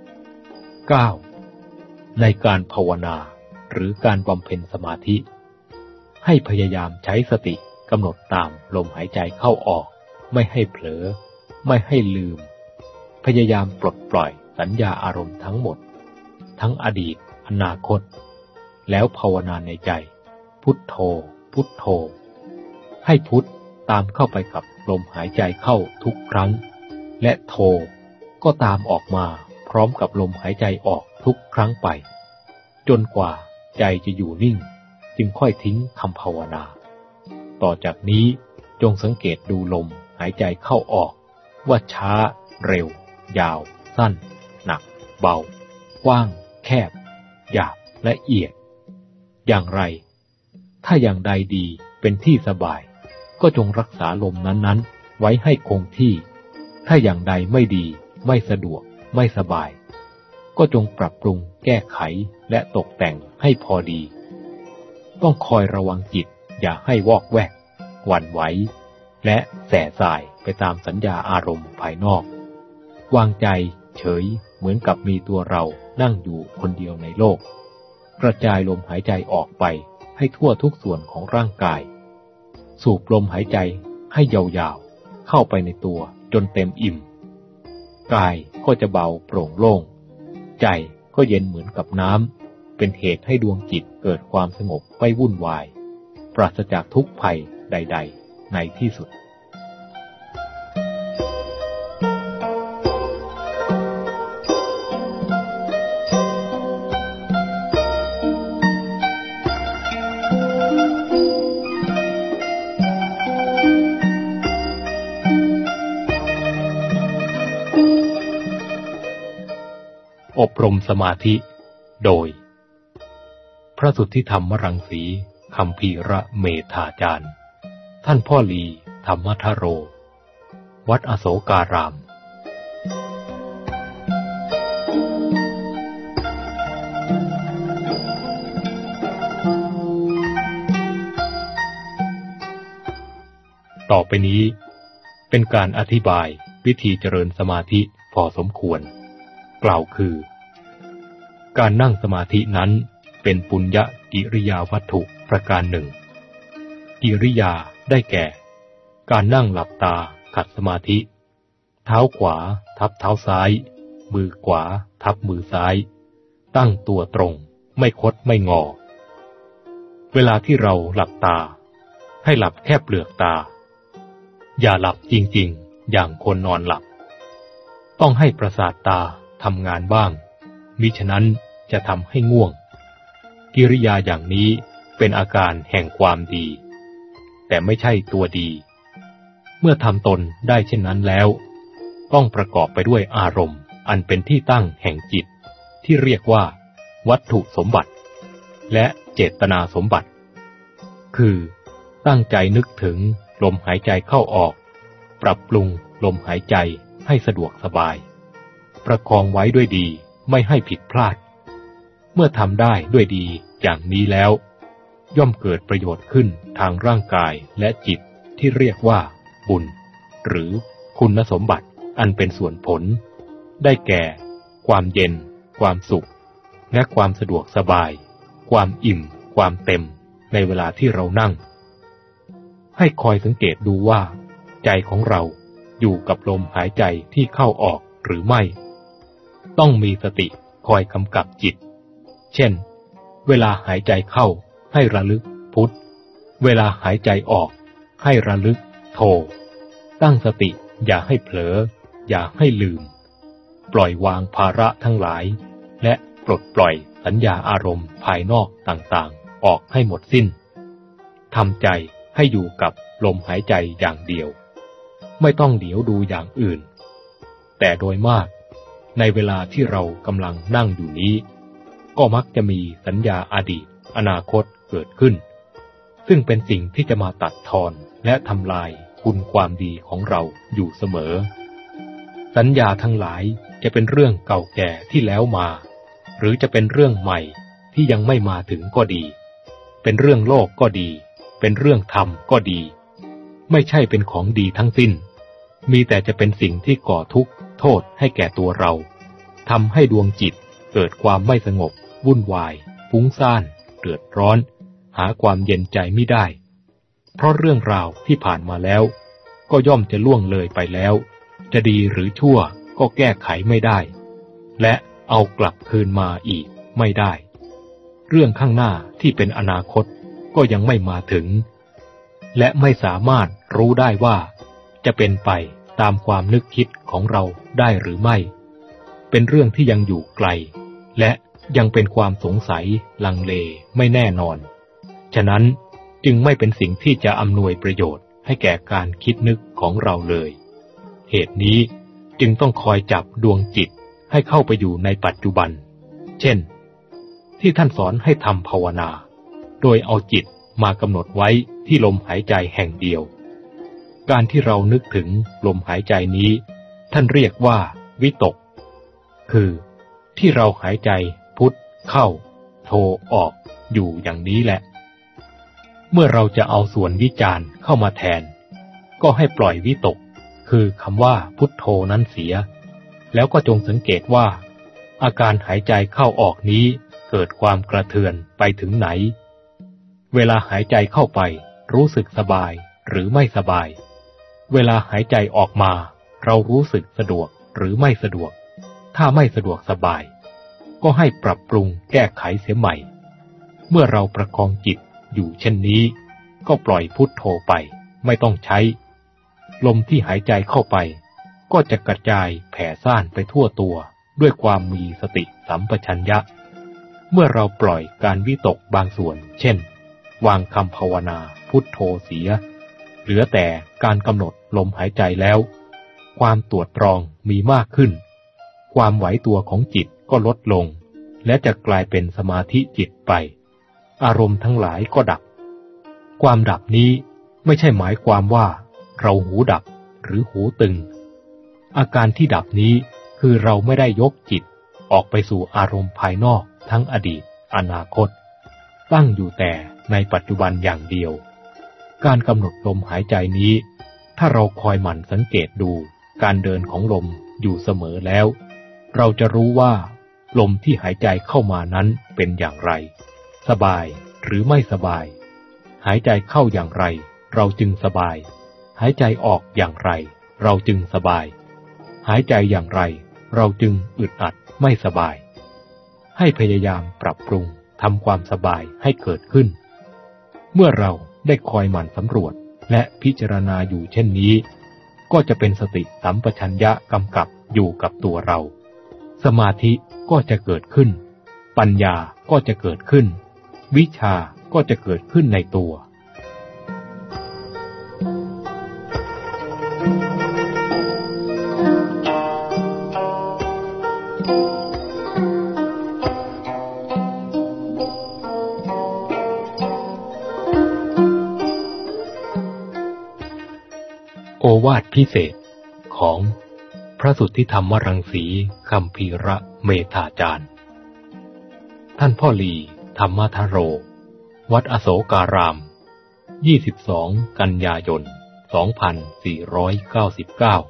9. ในการภาวนาหรือการบำเพ็ญสมาธิให้พยายามใช้สติกำหนดตามลมหายใจเข้าออกไม่ให้เผลอไม่ให้ลืมพยายามปลดปล่อยสัญญาอารมณ์ทั้งหมดทั้งอดีตอนาคตแล้วภาวนาในใจพุทโธพุทโธให้พุทตามเข้าไปกับลมหายใจเข้าทุกครั้งและโธก็ตามออกมาพร้อมกับลมหายใจออกทุกครั้งไปจนกว่าใจจะอยู่นิ่งจึงค่อยทิ้งคำภาวนาต่อจากนี้จงสังเกตดูลมหายใจเข้าออกว่าช้าเร็วยาวสั้นหนักเบากว้างแคบหยาบละเอียดอย่างไรถ้าอย่างใดดีเป็นที่สบายก็จงรักษาลมนั้นๆไว้ให้คงที่ถ้าอย่างใดไม่ดีไม่สะดวกไม่สบายก็จงปรับปรุงแก้ไขและตกแต่งให้พอดีต้องคอยระวังจิตอย่าให้วอกแวกหวั่นไหวและแส่สายไปตามสัญญาอารมณ์ภายนอกวางใจเฉยเหมือนกับมีตัวเรานั่งอยู่คนเดียวในโลกกระจายลมหายใจออกไปให้ทั่วทุกส่วนของร่างกายสูบลมหายใจให้ยาวๆเข้าไปในตัวจนเต็มอิ่มกายก็จะเบาโปร่งโล่งใจก็เย็นเหมือนกับน้ำเป็นเหตุให้ดวงจิตเกิดความสงบไม่วุ่นวายปราศจากทุกข์ภัยใดๆในที่สุดอบรมสมาธิโดยพระสุทธิธรรมรังสีคัมภีระเมธาจารย์ท่านพ่อลีธรรมทโรวัดอโศการามต่อไปนี้เป็นการอธิบายวิธีเจริญสมาธิพอสมควรกล่าวคือการนั่งสมาธินั้นเป็นปุญญกิริยาวัตถุประการหนึ่งกิริยาได้แก่การนั่งหลับตาขัดสมาธิเท้าขวาทับเท้าซ้ายมือขวาทับมือซ้ายตั้งตัวตรงไม่คดไม่งอเวลาที่เราหลับตาให้หลับแค่เปลือกตาอย่าหลับจริงๆอย่างคนนอนหลับต้องให้ประสาทตาทำงานบ้างมิฉะนั้นจะทำให้ง่วงกิริยาอย่างนี้เป็นอาการแห่งความดีแต่ไม่ใช่ตัวดีเมื่อทำตนได้เช่นนั้นแล้วต้องประกอบไปด้วยอารมณ์อันเป็นที่ตั้งแห่งจิตที่เรียกว่าวัตถุสมบัติและเจตนาสมบัติคือตั้งใจนึกถึงลมหายใจเข้าออกปรับปรุงลมหายใจให้สะดวกสบายประคองไว้ด้วยดีไม่ให้ผิดพลาดเมื่อทำได้ด้วยดีอย่างนี้แล้วย่อมเกิดประโยชน์ขึ้นทางร่างกายและจิตที่เรียกว่าบุญหรือคุณสมบัติอันเป็นส่วนผลได้แก่ความเย็นความสุขและความสะดวกสบายความอิ่มความเต็มในเวลาที่เรานั่งให้คอยสังเกตดูว่าใจของเราอยู่กับลมหายใจที่เข้าออกหรือไม่ต้องมีสติคอยกำกับจิตเช่นเวลาหายใจเข้าให้ระลึกพุทธเวลาหายใจออกให้ระลึกโธตั้งสติอย่าให้เผลออย่าให้ลืมปล่อยวางภาระทั้งหลายและปลดปล่อยสัญญาอารมณ์ภายนอกต่างๆออกให้หมดสิ้นทำใจให้อยู่กับลมหายใจอย่างเดียวไม่ต้องเหลียวดูอย่างอื่นแต่โดยมากในเวลาที่เรากำลังนั่งอยู่นี้ก็มักจะมีสัญญาอดีตอนาคตเกิดขึ้นซึ่งเป็นสิ่งที่จะมาตัดทอนและทำลายคุณความดีของเราอยู่เสมอสัญญาทั้งหลายจะเป็นเรื่องเก่าแก่ที่แล้วมาหรือจะเป็นเรื่องใหม่ที่ยังไม่มาถึงก็ดีเป็นเรื่องโลกก็ดีเป็นเรื่องธรรมก็ดีไม่ใช่เป็นของดีทั้งสิ้นมีแต่จะเป็นสิ่งที่ก่อทุกข์โทษให้แก่ตัวเราทำให้ดวงจิตเกิดความไม่สงบวุ่นวายฟุ้งซ่านเดือดร้อนหาความเย็นใจไม่ได้เพราะเรื่องราวที่ผ่านมาแล้วก็ย่อมจะล่วงเลยไปแล้วจะดีหรือชั่วก็แก้ไขไม่ได้และเอากลับคืนมาอีกไม่ได้เรื่องข้างหน้าที่เป็นอนาคตก็ยังไม่มาถึงและไม่สามารถรู้ได้ว่าจะเป็นไปตามความนึกคิดของเราได้หรือไม่เป็นเรื่องที่ยังอยู่ไกลและยังเป็นความสงสัยลังเลไม่แน่นอนฉะนั้นจึงไม่เป็นสิ่งที่จะอำนวยประโยชน์ให้แก่การคิดนึกของเราเลยเหตุนี้จึงต้องคอยจับดวงจิตให้เข้าไปอยู่ในปัจจุบันเช่นที่ท่านสอนให้ทำภาวนาโดยเอาจิตมากำหนดไว้ที่ลมหายใจแห่งเดียวการที่เรานึกถึงลมหายใจนี้ท่านเรียกว่าวิตกคือที่เราหายใจพุทเข้าโทออกอยู่อย่างนี้แหละเมื่อเราจะเอาส่วนวิจารณ์เข้ามาแทนก็ให้ปล่อยวิตกคือคำว่าพุทโธนั้นเสียแล้วก็จงสังเกตว่าอาการหายใจเข้าออกนี้เกิดความกระเทือนไปถึงไหนเวลาหายใจเข้าไปรู้สึกสบายหรือไม่สบายเวลาหายใจออกมาเรารู้สึกสะดวกหรือไม่สะดวกถ้าไม่สะดวกสบายก็ให้ปรับปรุงแก้ไขเสียใหม่เมื่อเราประคองจิตอยู่เช่นนี้ก็ปล่อยพุทโธไปไม่ต้องใช้ลมที่หายใจเข้าไปก็จะกระจายแผ่ซ่านไปทั่วตัวด้วยความมีสติสัมปชัญญะเมื่อเราปล่อยการวิตกบางส่วนเช่นวางคำภาวนาพุทโธเสียเหลือแต่การกำหนดลมหายใจแล้วความตรวจตรองมีมากขึ้นความไหวตัวของจิตก็ลดลงและจะกลายเป็นสมาธิจิตไปอารมณ์ทั้งหลายก็ดับความดับนี้ไม่ใช่หมายความว่าเราหูดับหรือหูตึงอาการที่ดับนี้คือเราไม่ได้ยกจิตออกไปสู่อารมณ์ภายนอกทั้งอดีตอนาคตตั้งอยู่แต่ในปัจจุบันอย่างเดียวการกำหนดลมหายใจนี้ถ้าเราคอยหมั่นสังเกตดูการเดินของลมอยู่เสมอแล้วเราจะรู้ว่าลมที่หายใจเข้ามานั้นเป็นอย่างไรสบายหรือไม่สบายหายใจเข้าอย่างไรเราจึงสบายหายใจออกอย่างไรเราจึงสบายหายใจอย่างไรเราจึงอึดอัดไม่สบายให้พยายามปรับปรุงทำความสบายให้เกิดขึ้นเมื่อเราได้คอยหมั่นสำรวจและพิจารณาอยู่เช่นนี้ก็จะเป็นสติสัมปชัญญะกำกับอยู่กับตัวเราสมาธิก็จะเกิดขึ้นปัญญาก็จะเกิดขึ้นวิชาก็จะเกิดขึ้นในตัวโอวาทพิเศษของพระสุทธิธรรมรังสีคัมภีระเมธาจารย์ท่านพ่อลีธรรมทโรวัดอโศการาม22 กันยายน 2499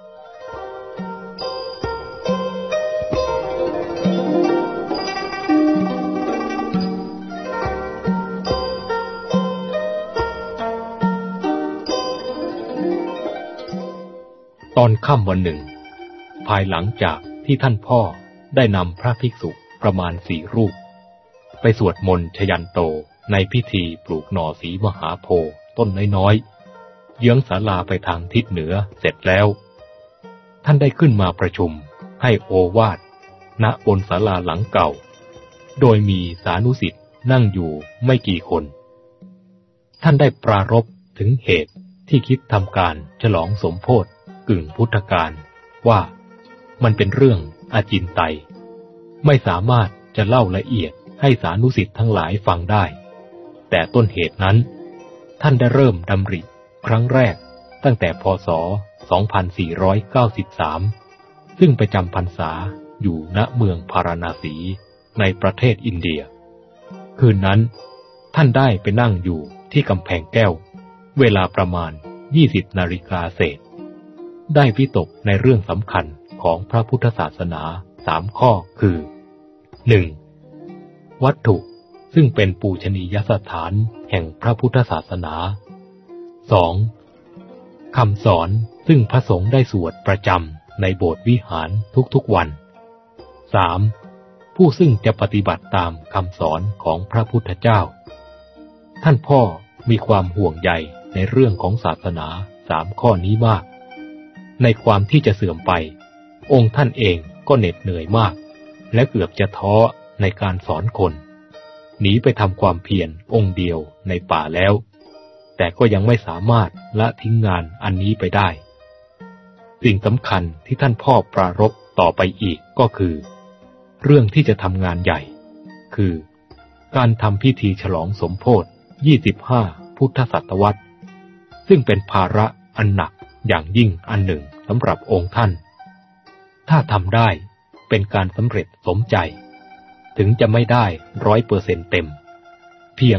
ตอนค่ำวันหนึ่งภายหลังจากที่ท่านพ่อได้นำพระภิกษุประมาณ4 รูปไปสวดมนต์ชยันโตในพิธีปลูกหน่อศรีมหาโพธิ์ต้นน้อยๆเยื้องศาลาไปทางทิศเหนือเสร็จแล้วท่านได้ขึ้นมาประชุมให้โอวาทณบนศาลาหลังเก่าโดยมีสานุศิษย์นั่งอยู่ไม่กี่คนท่านได้ปรารภถึงเหตุที่คิดทำการฉลองสมโภชกึ่งพุทธกาลว่ามันเป็นเรื่องอจินไตยไม่สามารถจะเล่าละเอียดให้สานุศิษย์ทั้งหลายฟังได้แต่ต้นเหตุนั้นท่านได้เริ่มดำริครั้งแรกตั้งแต่พ.ศ. 2493ซึ่งไปจำพรรษาอยู่ณเมืองพาราณสีในประเทศอินเดียคืนนั้นท่านได้ไปนั่งอยู่ที่กำแพงแก้วเวลาประมาณ 20 นาฬิกาเศษได้วิตกในเรื่องสำคัญของพระพุทธศาสนา3 ข้อคือ 1. วัตถุซึ่งเป็นปูชนียสถานแห่งพระพุทธศาสนา 2. คำสอนซึ่งพระสงฆ์ได้สวดประจำในโบสถ์วิหารทุกๆวัน 3. ผู้ซึ่งจะปฏิบัติตามคำสอนของพระพุทธเจ้าท่านพ่อมีความห่วงใยในเรื่องของศาสนา3 ข้อนี้มากในความที่จะเสื่อมไปองค์ท่านเองก็เหน็ดเหนื่อยมากและเกือบจะท้อในการสอนคนหนีไปทำความเพียรองค์เดียวในป่าแล้วแต่ก็ยังไม่สามารถละทิ้งงานอันนี้ไปได้สิ่งสำคัญที่ท่านพ่อปรารภต่อไปอีกก็คือเรื่องที่จะทำงานใหญ่คือการทำพิธีฉลองสมโภช25 พุทธศตวรรษซึ่งเป็นภาระอันหนักอย่างยิ่งอันหนึ่งสำหรับองค์ท่านถ้าทำได้เป็นการสำเร็จสมใจถึงจะไม่ได้ 100% เต็มเพียง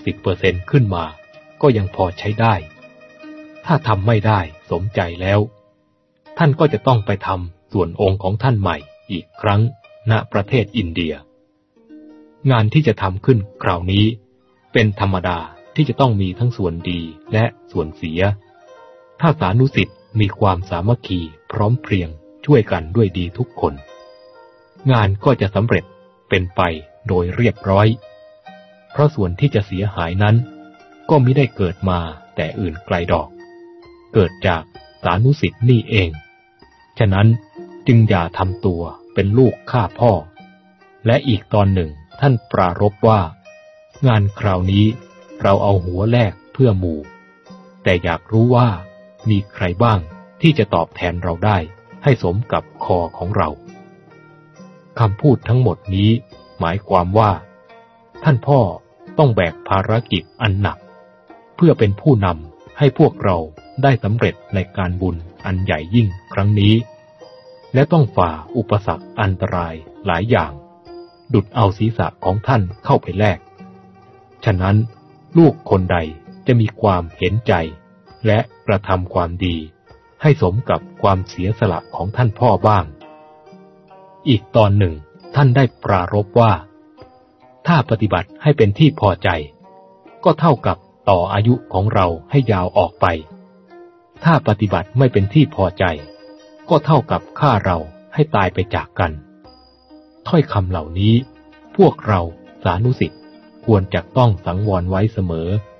60% ขึ้นมาก็ยังพอใช้ได้ถ้าทำไม่ได้สมใจแล้วท่านก็จะต้องไปทำส่วนองค์ของท่านใหม่อีกครั้งณประเทศอินเดียงานที่จะทำขึ้นคราวนี้เป็นธรรมดาที่จะต้องมีทั้งส่วนดีและส่วนเสียถ้าสานุศิษย์มีความสามัคคีพร้อมเพรียงช่วยกันด้วยดีทุกคนงานก็จะสำเร็จเป็นไปโดยเรียบร้อยเพราะส่วนที่จะเสียหายนั้นก็มิได้เกิดมาแต่อื่นไกลดอกเกิดจากสานุศิษย์นี่เองฉะนั้นจึงอย่าทำตัวเป็นลูกฆ่าพ่อและอีกตอนหนึ่งท่านปรารภว่างานคราวนี้เราเอาหัวแลกเพื่อหมู่แต่อยากรู้ว่ามีใครบ้างที่จะตอบแทนเราได้ให้สมกับคอของเราคำพูดทั้งหมดนี้หมายความว่าท่านพ่อต้องแบกภารกิจอันหนักเพื่อเป็นผู้นำให้พวกเราได้สำเร็จในการบุญอันใหญ่ยิ่งครั้งนี้และต้องฝ่าอุปสรรคอันตรายหลายอย่างดุจเอาศีรษะของท่านเข้าไปแลกฉะนั้นลูกคนใดจะมีความเห็นใจและกระทำความดีให้สมกับความเสียสละของท่านพ่อบ้างอีกตอนหนึ่งท่านได้ปรารภว่าถ้าปฏิบัติให้เป็นที่พอใจก็เท่ากับต่ออายุของเราให้ยาวออกไปถ้าปฏิบัติไม่เป็นที่พอใจก็เท่ากับฆ่าเราให้ตายไปจากกันถ้อยคำเหล่านี้พวกเราสานุศิษย์ควรจะต้องสังวรไว้เสมอ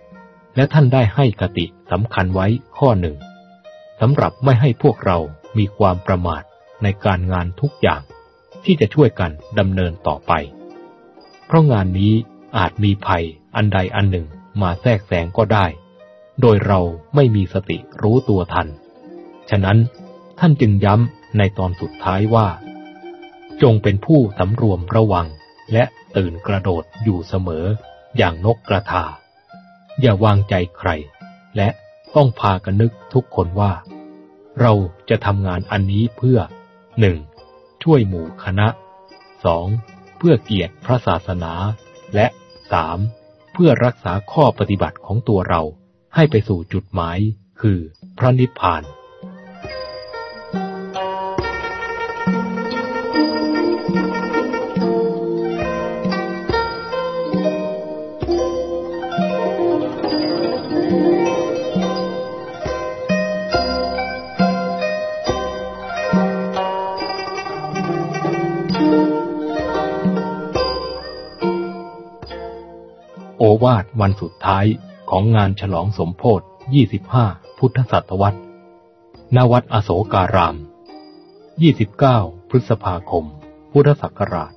และท่านได้ให้คติสำคัญไว้ข้อหนึ่งสำหรับไม่ให้พวกเรามีความประมาทในการงานทุกอย่างที่จะช่วยกันดำเนินต่อไปเพราะงานนี้อาจมีภัยอันใดอันหนึ่งมาแทรกแซงก็ได้โดยเราไม่มีสติรู้ตัวทันฉะนั้นท่านจึงย้ำในตอนสุดท้ายว่าจงเป็นผู้สำรวมระวังและตื่นกระโดดอยู่เสมออย่างนกกระทาอย่าวางใจใครและต้องพากันนึกทุกคนว่าเราจะทำงานอันนี้เพื่อ 1. ช่วยหมู่คณะ 2. เพื่อเกียรติพระศาสนาและ 3. เพื่อรักษาข้อปฏิบัติของตัวเราให้ไปสู่จุดหมายคือพระนิพพานโอวาทวันสุดท้ายของงานฉลองสมโภช25พุทธศตวรรษณวัดอโศการาม29พฤษภาคมพุทธศักราช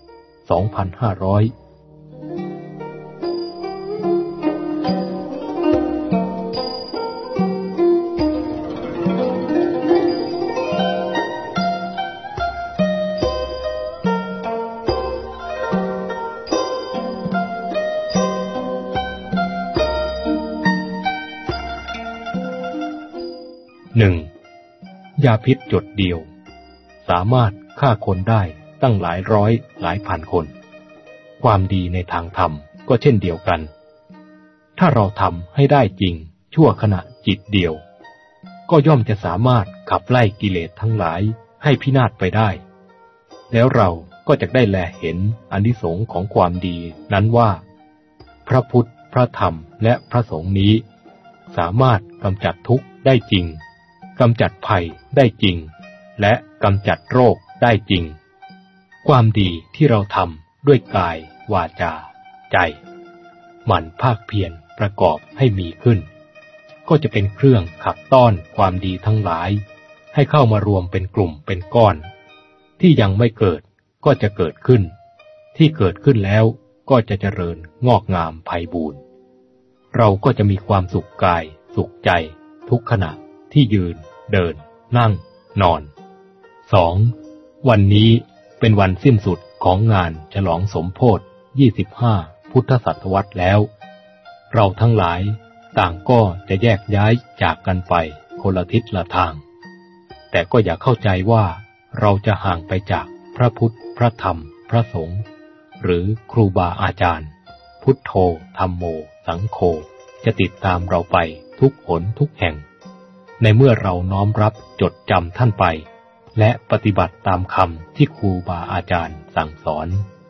25001. ยาพิษหยดเดียวสามารถฆ่าคนได้ตั้งหลายร้อยหลายพันคนความดีในทางธรรมก็เช่นเดียวกันถ้าเราทำให้ได้จริงชั่วขณะจิตเดียวก็ย่อมจะสามารถขับไล่กิเลสทั้งหลายให้พินาศไปได้แล้วเราก็จะได้แลเห็นอานิสงส์ของความดีนั้นว่าพระพุทธพระธรรมและพระสงฆ์นี้สามารถกำจัดทุกข์ได้จริงกำจัดภัยได้จริงและกำจัดโรคได้จริงความดีที่เราทำด้วยกายวาจาใจหมั่นภาคเพียรประกอบให้มีขึ้นก็จะเป็นเครื่องขับต้อนความดีทั้งหลายให้เข้ามารวมเป็นกลุ่มเป็นก้อนที่ยังไม่เกิดก็จะเกิดขึ้นที่เกิดขึ้นแล้วก็จะเจริญงอกงามไพบูรย์เราก็จะมีความสุขกายสุขใจทุกขณะที่ยืนเดินนั่งนอน 2. วันนี้เป็นวันสิ้นสุดของงานฉลองสมโภช25พุทธศตวรรษแล้วเราทั้งหลายต่างก็จะแยกย้ายจากกันไปคนละทิศละทางแต่ก็อย่าเข้าใจว่าเราจะห่างไปจากพระพุทธพระธรรมพระสงฆ์หรือครูบาอาจารย์พุทโธธัมโมสังโฆจะติดตามเราไปทุกหนทุกแห่งในเมื่อเราน้อมรับจดจำท่านไปและปฏิบัติตามคำที่ครูบาอาจารย์สั่งสอน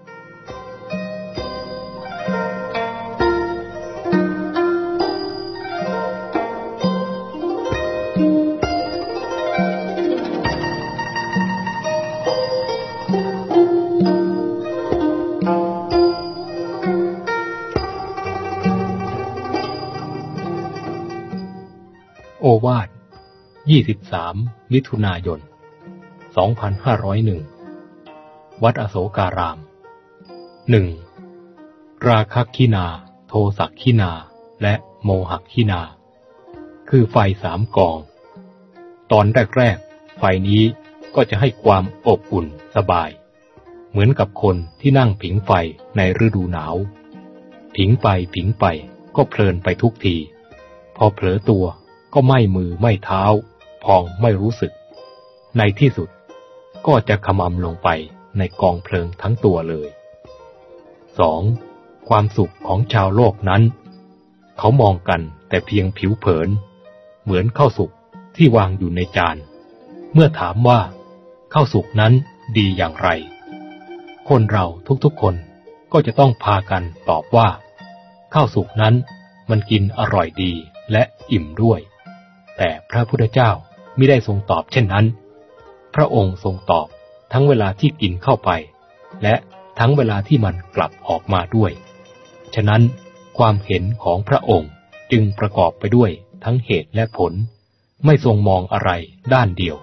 โอวาท23มิถุนายน2501วัดอโศการาม 1. ราคะขินาโทสะขินาและโมหะขินาคือไฟ3กองตอนแรกๆไฟนี้ก็จะให้ความอบอุ่นสบายเหมือนกับคนที่นั่งผิงไฟในฤดูหนาวผิงไปก็เพลินไปทุกทีพอเผลอตัวก็ไหม้มือไหม้เท้าพองไม่รู้สึกในที่สุดก็จะขมำลงไปในกองเพลิงทั้งตัวเลย 2. ความสุขของชาวโลกนั้นเขามองกันแต่เพียงผิวเผินเหมือนข้าวสุกที่วางอยู่ในจานเมื่อถามว่าข้าวสุกนั้นดีอย่างไรคนเราทุกๆคนก็จะต้องพากันตอบว่าข้าวสุกนั้นมันกินอร่อยดีและอิ่มด้วยแต่พระพุทธเจ้ามิได้ทรงตอบเช่นนั้นพระองค์ทรงตอบทั้งเวลาที่กินเข้าไปและทั้งเวลาที่มันกลับออกมาด้วยฉะนั้นความเห็นของพระองค์จึงประกอบไปด้วยทั้งเหตุและผลไม่ทรงมองอะไรด้านเดียว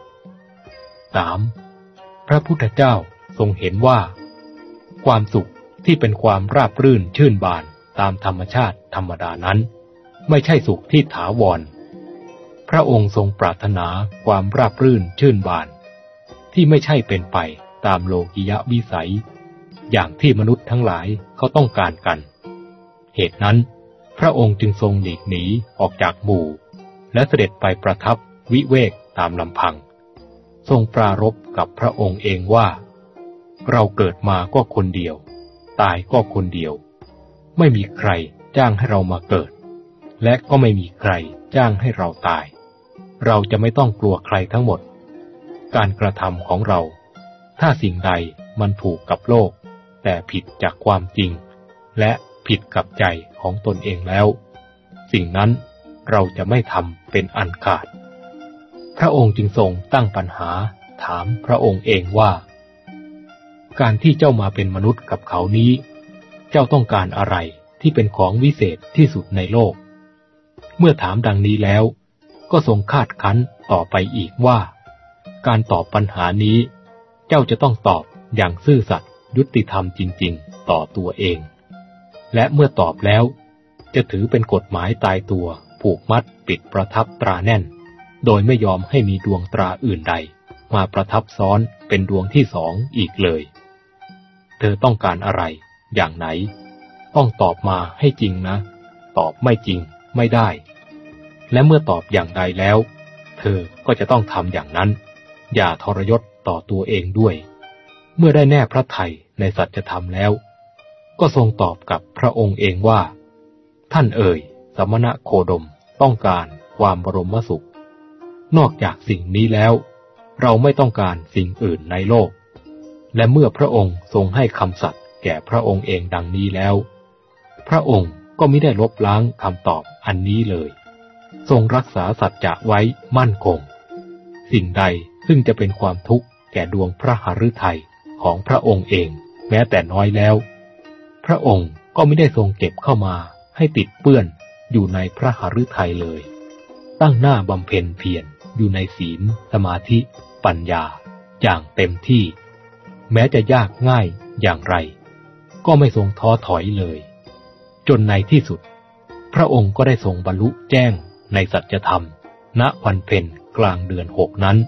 3. พระพุทธเจ้าทรงเห็นว่าความสุขที่เป็นความราบรื่นชื่นบานตามธรรมชาติธรรมดานั้นไม่ใช่สุขที่ถาวรพระองค์ทรงปรารถนาความราบรื่นชื่นบานที่ไม่ใช่เป็นไปตามโลกิยวิสัยอย่างที่มนุษย์ทั้งหลายเขาต้องการกันเหตุนั้นพระองค์จึงทรงหลีกหนีออกจากหมู่และเสด็จไปประทับวิเวกตามลำพังทรงปรารภกับพระองค์เองว่าเราเกิดมาก็คนเดียวตายก็คนเดียวไม่มีใครจ้างให้เรามาเกิดและก็ไม่มีใครจ้างให้เราตายเราจะไม่ต้องกลัวใครทั้งหมดการกระทำของเราถ้าสิ่งใดมันถูกกับโลกแต่ผิดจากความจริงและผิดกับใจของตนเองแล้วสิ่งนั้นเราจะไม่ทำเป็นอันขาดพระองค์จึงทรงตั้งปัญหาถามพระองค์เองว่าการที่เจ้ามาเป็นมนุษย์กับเขานี้เจ้าต้องการอะไรที่เป็นของวิเศษที่สุดในโลกเมื่อถามดังนี้แล้วก็ทรงคาดคั้นต่อไปอีกว่าการตอบปัญหานี้เจ้าจะต้องตอบอย่างซื่อสัตย์ยุติธรรมจริงๆต่อตัวเองและเมื่อตอบแล้วจะถือเป็นกฎหมายตายตัวผูกมัดปิดประทับตราแน่นโดยไม่ยอมให้มีดวงตราอื่นใดมาประทับซ้อนเป็นดวงที่สองอีกเลยเธอต้องการอะไรอย่างไหนต้องตอบมาให้จริงนะตอบไม่จริงไม่ได้และเมื่อตอบอย่างใดแล้วเธอก็จะต้องทำอย่างนั้นอย่าทรยศต่อตัวเองด้วยเมื่อได้แน่พระทัยในสัจธรรมแล้วก็ทรงตอบกับพระองค์เองว่าท่านเอ่ยสมณโคดมต้องการความบรมสุขนอกจากสิ่งนี้แล้วเราไม่ต้องการสิ่งอื่นในโลกและเมื่อพระองค์ทรงให้คำสัตย์แก่พระองค์เองดังนี้แล้วพระองค์ก็มิได้ลบล้างคำตอบอันนี้เลยทรงรักษาสัจจะไว้มั่นคงสิ่งใดซึ่งจะเป็นความทุกข์แก่ดวงพระหฤทัยของพระองค์เองแม้แต่น้อยแล้วพระองค์ก็ไม่ได้ทรงเก็บเข้ามาให้ติดเปื้อนอยู่ในพระหฤทัยเลยตั้งหน้าบำเพ็ญเพียรอยู่ในศีลสมาธิปัญญาอย่างเต็มที่แม้จะยากง่ายอย่างไรก็ไม่ทรงท้อถอยเลยจนในที่สุดพระองค์ก็ได้ทรงบรรลุแจ้งในสัจธรรมณวันเพ็ญกลางเดือน6นั้น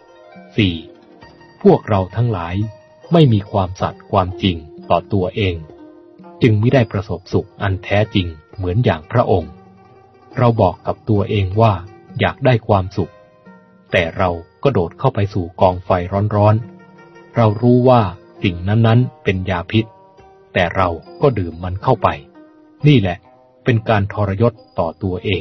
4. พวกเราทั้งหลายไม่มีความสัตย์ความจริงต่อตัวเองจึงไม่ได้ประสบสุขอันแท้จริงเหมือนอย่างพระองค์เราบอกกับตัวเองว่าอยากได้ความสุขแต่เราก็โดดเข้าไปสู่กองไฟร้อนๆเรารู้ว่าสิ่งนั้นๆเป็นยาพิษแต่เราก็ดื่มมันเข้าไปนี่แหละเป็นการทรยศต่อตัวเอง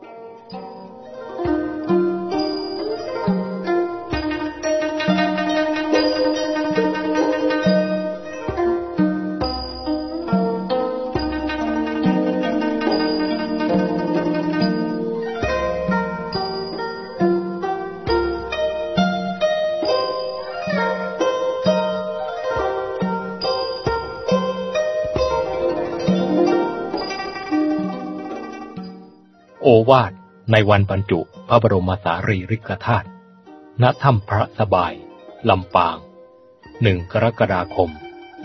โอวาทในวันบรรจุพระบรมสารีริกธาตุณถ้ำพระสบายลำปาง1 กรกฎาคม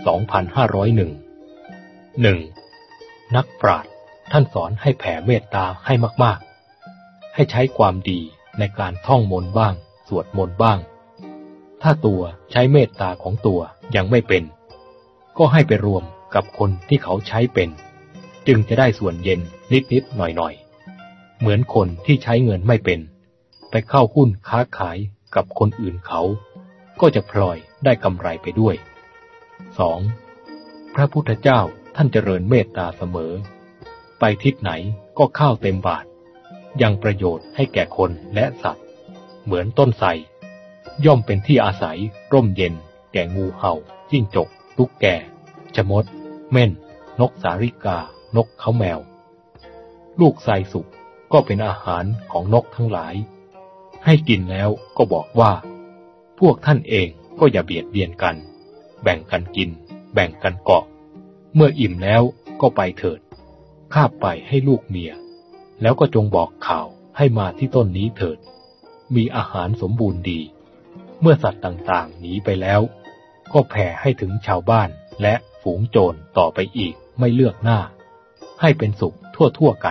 2501 1. นักปราชญ์ท่านสอนให้แผ่เมตตาให้มากๆให้ใช้ความดีในการท่องมนต์บ้างสวดมนต์บ้างถ้าตัวใช้เมตตาของตัวยังไม่เป็นก็ให้ไปรวมกับคนที่เขาใช้เป็นจึงจะได้ส่วนเย็นนิดๆหน่อยๆเหมือนคนที่ใช้เงินไม่เป็นไปเข้าหุ้นค้าขายกับคนอื่นเขาก็จะพลอยได้กำไรไปด้วย 2. พระพุทธเจ้าท่านเจริญเมตตาเสมอไปทิศไหนก็ข้าวเต็มบาตรยังประโยชน์ให้แก่คนและสัตว์เหมือนต้นไทรย่อมเป็นที่อาศัยร่มเย็นแก่งูเห่าจิ้งจกตุ๊กแกชมดเม่นนกสาริกานกเขาแมวลูกไทรสุกก็เป็นอาหารของนกทั้งหลายให้กินแล้วก็บอกว่าพวกท่านเองก็อย่าเบียดเบียนกันแบ่งกันกินแบ่งกันเกาะเมื่ออิ่มแล้วก็ไปเถิดคาบไปให้ลูกเมียแล้วก็จงบอกข่าวให้มาที่ต้นนี้เถิดมีอาหารสมบูรณ์ดีเมื่อสัตว์ต่างๆหนีไปแล้วก็แผ่ให้ถึงชาวบ้านและฝูงโจรต่อไปอีกไม่เลือกหน้าให้เป็นสุขทั่วกัน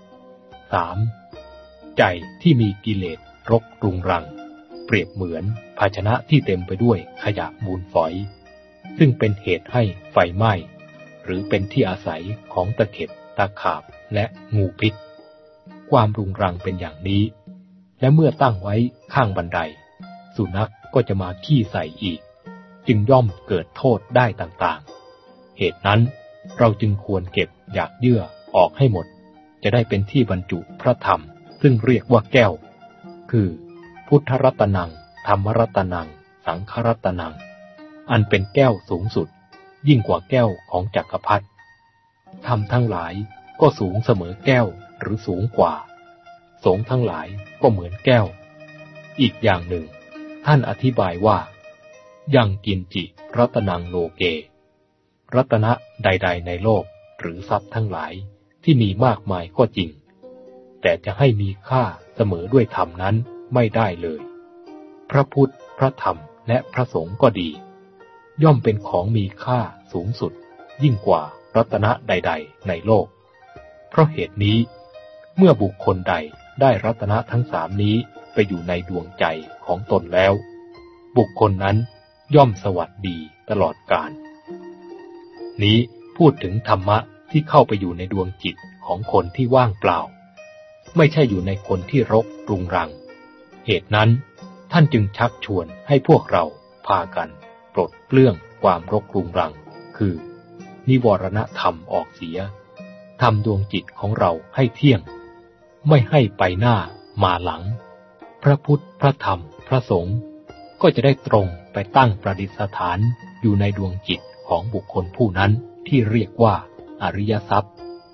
3. ใจที่มีกิเลสรกรุงรังเปรียบเหมือนภาชนะที่เต็มไปด้วยขยะมูลฝอยซึ่งเป็นเหตุให้ไฟไหม้หรือเป็นที่อาศัยของตะเข็บตะขาบและงูพิษความรุงรังเป็นอย่างนี้และเมื่อตั้งไว้ข้างบันไดสุนัขก็จะมาขี้ใส่อีกจึงย่อมเกิดโทษได้ต่างๆเหตุนั้นเราจึงควรเก็บหยากเยื่อออกให้หมดจะได้เป็นที่บรรจุพระธรรมซึ่งเรียกว่าแก้วคือพุทธรัตนังธรรมรัตนังสังฆรัตนังอันเป็นแก้วสูงสุดยิ่งกว่าแก้วของจักรพรรดิธรรมทั้งหลายก็สูงเสมอแก้วหรือสูงกว่าสงฆ์ทั้งหลายก็เหมือนแก้วอีกอย่างหนึ่งท่านอธิบายว่ายังกินจิรัตนังโลเกรัตนะใดๆในโลกหรือทรัพย์ทั้งหลายที่มีมากมายก็จริงแต่จะให้มีค่าเสมอด้วยธรรมนั้นไม่ได้เลยพระพุทธพระธรรมและพระสงฆ์ก็ดีย่อมเป็นของมีค่าสูงสุดยิ่งกว่ารัตนะใดๆในโลกเพราะเหตุนี้เมื่อบุคคลใดได้รัตนะทั้งสามนี้ไปอยู่ในดวงใจของตนแล้วบุคคลนั้นย่อมสวัสดีตลอดกาลนี้พูดถึงธรรมะที่เข้าไปอยู่ในดวงจิตของคนที่ว่างเปล่าไม่ใช่อยู่ในคนที่รกรุงรังเหตุนั้นท่านจึงชักชวนให้พวกเราพากันปลดเปลื้องความรกรุงรังคือนิวรณธรรมออกเสียทำดวงจิตของเราให้เที่ยงไม่ให้ไปหน้ามาหลังพระพุทธพระธรรมพระสงฆ์ก็จะได้ตรงไปตั้งประดิษฐานอยู่ในดวงจิตของบุคคลผู้นั้นที่เรียกว่าอริยทรัพย์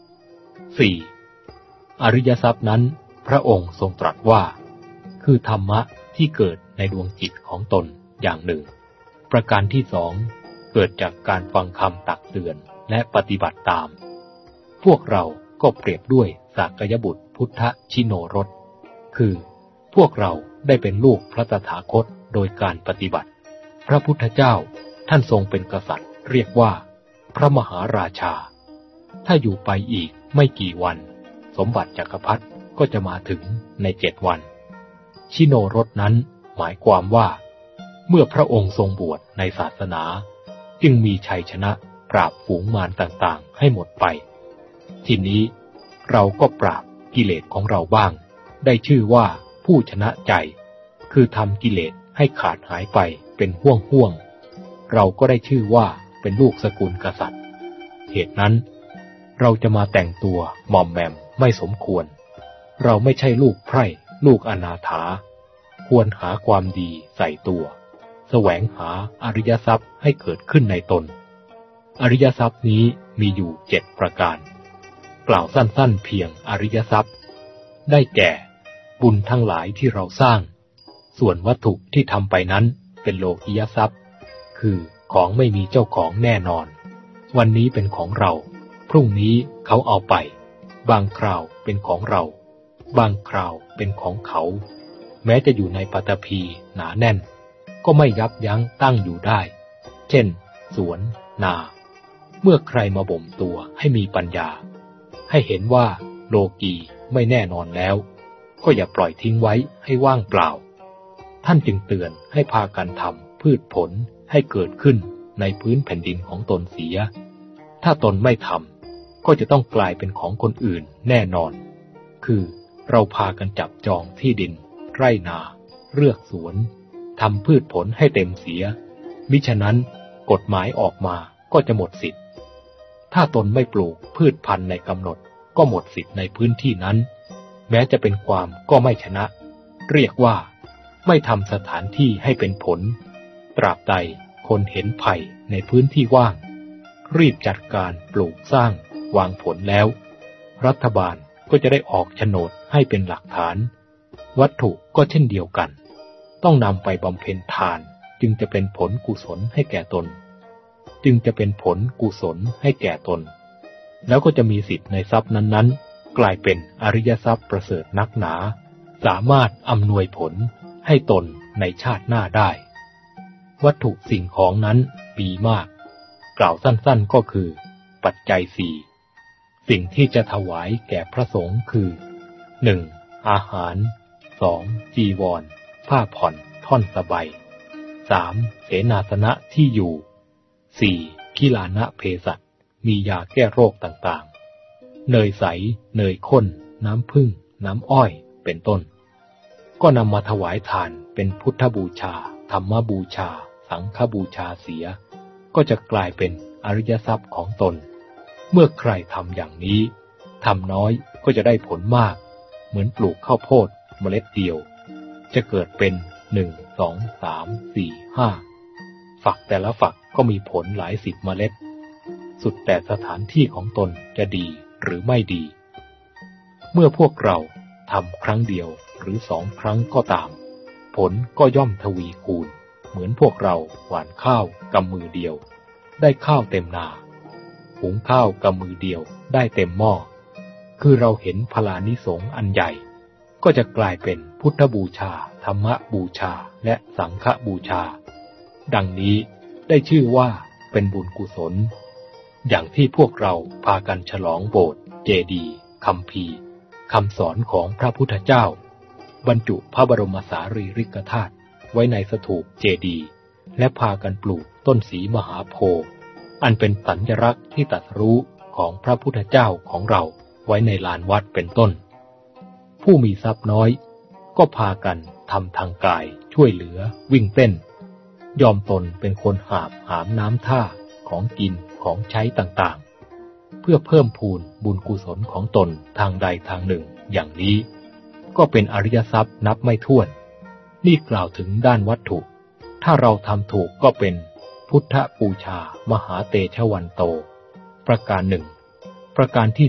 4. อริยทรัพย์นั้นพระองค์ทรงตรัสว่าคือธรรมะที่เกิดในดวงจิตของตนอย่างหนึ่งประการที่สองเกิดจากการฟังคำตักเตือนและปฏิบัติตามพวกเราก็เปรียบด้วยสากยบุตรพุทธชิโนรสคือพวกเราได้เป็นลูกพระตถาคตโดยการปฏิบัติพระพุทธเจ้าท่านทรงเป็นกษัตริย์เรียกว่าพระมหาราชาถ้าอยู่ไปอีกไม่กี่วันสมบัติจักรพรรดิก็จะมาถึงใน7 วันชิโนรสนั้นหมายความว่าเมื่อพระองค์ทรงบวชในศาสนาจึงมีชัยชนะปราบฝูงมารต่างๆให้หมดไปทีนี้เราก็ปราบกิเลสของเราบ้างได้ชื่อว่าผู้ชนะใจคือทำกิเลสให้ขาดหายไปเป็นห่วงเราก็ได้ชื่อว่าเป็นลูกสกุลกษัตริย์เหตุนั้นเราจะมาแต่งตัวหม่อมแหม่มไม่สมควรเราไม่ใช่ลูกไพร่ลูกอนาถาควรหาความดีใส่ตัวแสวงหาอริยทรัพย์ให้เกิดขึ้นในตนอริยทรัพย์นี้มีอยู่7 ประการกล่าวสั้นๆเพียงอริยทรัพย์ได้แก่บุญทั้งหลายที่เราสร้างส่วนวัตถุที่ทำไปนั้นเป็นโลกิยทรัพย์คือของไม่มีเจ้าของแน่นอนวันนี้เป็นของเราพรุ่งนี้เขาเอาไปบางคราวเป็นของเราบางคราวเป็นของเขาแม้จะอยู่ในปฐพีหนาแน่นก็ไม่ยับยั้งตั้งอยู่ได้เช่นสวนนาเมื่อใครมาบ่มตัวให้มีปัญญาให้เห็นว่าโลกีไม่แน่นอนแล้วก็อย่าปล่อยทิ้งไว้ให้ว่างเปล่าท่านจึงเตือนให้พากันทำพืชผลให้เกิดขึ้นในพื้นแผ่นดินของตนเสียถ้าตนไม่ทำก็จะต้องกลายเป็นของคนอื่นแน่นอนคือเราพากันจับจองที่ดินไร่นาเรือกสวนทำพืชผลให้เต็มเสียมิฉะนั้นกฎหมายออกมาก็จะหมดสิทธิ์ถ้าตนไม่ปลูกพืชพันธุ์ในกำหนดก็หมดสิทธิ์ในพื้นที่นั้นแม้จะเป็นความก็ไม่ชนะเรียกว่าไม่ทำสถานที่ให้เป็นผลตราบใดคนเห็นภัยในพื้นที่ว่างรีบจัดการปลูกสร้างวางผลแล้วรัฐบาลก็จะได้ออกโฉนดให้เป็นหลักฐานวัตถุก็เช่นเดียวกันต้องนำไปบำเพ็ญทานจึงจะเป็นผลกุศลให้แก่ตนแล้วก็จะมีสิทธิ์ในทรัพย์นั้นๆกลายเป็นอริยทรัพย์ประเสริฐนักหนาสามารถอำนวยผลให้ตนในชาติหน้าได้วัตถุสิ่งของนั้นมีมากกล่าวสั้นๆก็คือปัจจัยสี่สิ่งที่จะถวายแก่พระสงฆ์คือ 1. อาหาร 2. จีวรผ้าผ่อนท่อนสบาย 3. เสนาสนะที่อยู่ 4. กิลานะเภสัชมียาแก้โรคต่างๆเนยใสเนยข้นน้ำผึ้งน้ำอ้อยเป็นต้นก็นำมาถวายทานเป็นพุทธบูชาธรรมบูชาสังฆบูชาเสียก็จะกลายเป็นอริยทรัพย์ของตนเมื่อใครทำอย่างนี้ทำน้อยก็จะได้ผลมากเหมือนปลูกข้าวโพดเมล็ดเดียวจะเกิดเป็น1 2 3 4 5ฝักแต่ละฝักก็มีผลหลาย10เมล็ดสุดแต่สถานที่ของตนจะดีหรือไม่ดีเมื่อพวกเราทำครั้งเดียวหรือ2 ครั้งก็ตามผลก็ย่อมทวีคูณเหมือนพวกเราหว่านข้าวกำมือเดียวได้ข้าวเต็มนาหุงข้าวกำมือเดียวได้เต็มหม้อคือเราเห็นพลานิสงส์อันใหญ่ก็จะกลายเป็นพุทธบูชาธรรมบูชาและสังฆบูชาดังนี้ได้ชื่อว่าเป็นบุญกุศลอย่างที่พวกเราพากันฉลองโบสถ์เจดีย์คัมภีร์คำสอนของพระพุทธเจ้าบรรจุพระบรมสารีริกธาตุไว้ในสถูปเจดีย์และพากันปลูกต้นศรีมหาโพธิ์อันเป็นสัญลักษณ์ที่ตรัสรู้ของพระพุทธเจ้าของเราไว้ในลานวัดเป็นต้นผู้มีทรัพย์น้อยก็พากันทำทางกายช่วยเหลือวิ่งเต้นยอมตนเป็นคนหามน้ำท่าของกินของใช้ต่างๆเพื่อเพิ่มพูนบุญกุศลของตนทางใดทางหนึ่งอย่างนี้ก็เป็นอริยทรัพย์นับไม่ถ้วนนี่กล่าวถึงด้านวัตถุถ้าเราทำถูกก็เป็นพุทธบูชามหาเตชะวันโตประการหนึ่งประการที่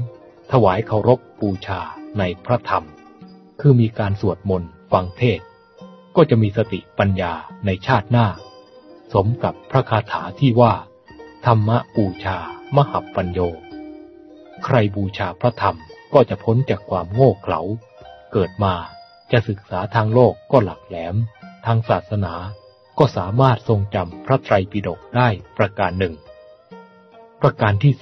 2ถวายเคารพบูชาในพระธรรมคือมีการสวดมนต์ฟังเทศน์ก็จะมีสติปัญญาในชาติหน้าสมกับพระคาถาที่ว่าธรรมบูชามหัปปัญโยใครบูชาพระธรรมก็จะพ้นจากความโง่เขลาเกิดมาจะศึกษาทางโลกก็หลักแหลมทางศาสนาก็สามารถทรงจำพระไตรปิฎกได้ประการหนึ่งประการที่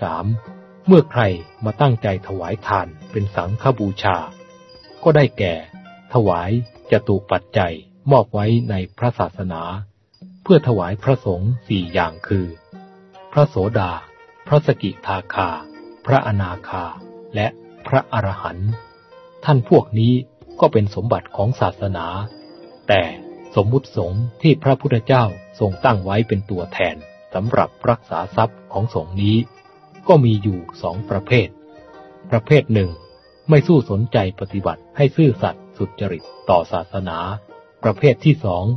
3เมื่อใครมาตั้งใจถวายทานเป็นสังฆบูชาก็ได้แก่ถวายจตุปัจจัยมอบไว้ในพระศาสนาเพื่อถวายพระสงฆ์4อย่างคือพระโสดาพระสกิทาคาพระอนาคาและพระอรหันต์ท่านพวกนี้ก็เป็นสมบัติของศาสนาแต่สมมุติสงฆ์ที่พระพุทธเจ้าทรงตั้งไว้เป็นตัวแทนสำหรับรักษาทรัพย์ของสงฆ์นี้ก็มีอยู่2 ประเภทประเภทหนึ่งไม่สู้สนใจปฏิบัติให้ซื่อสัตย์สุจริตต่อศาสนาประเภทที่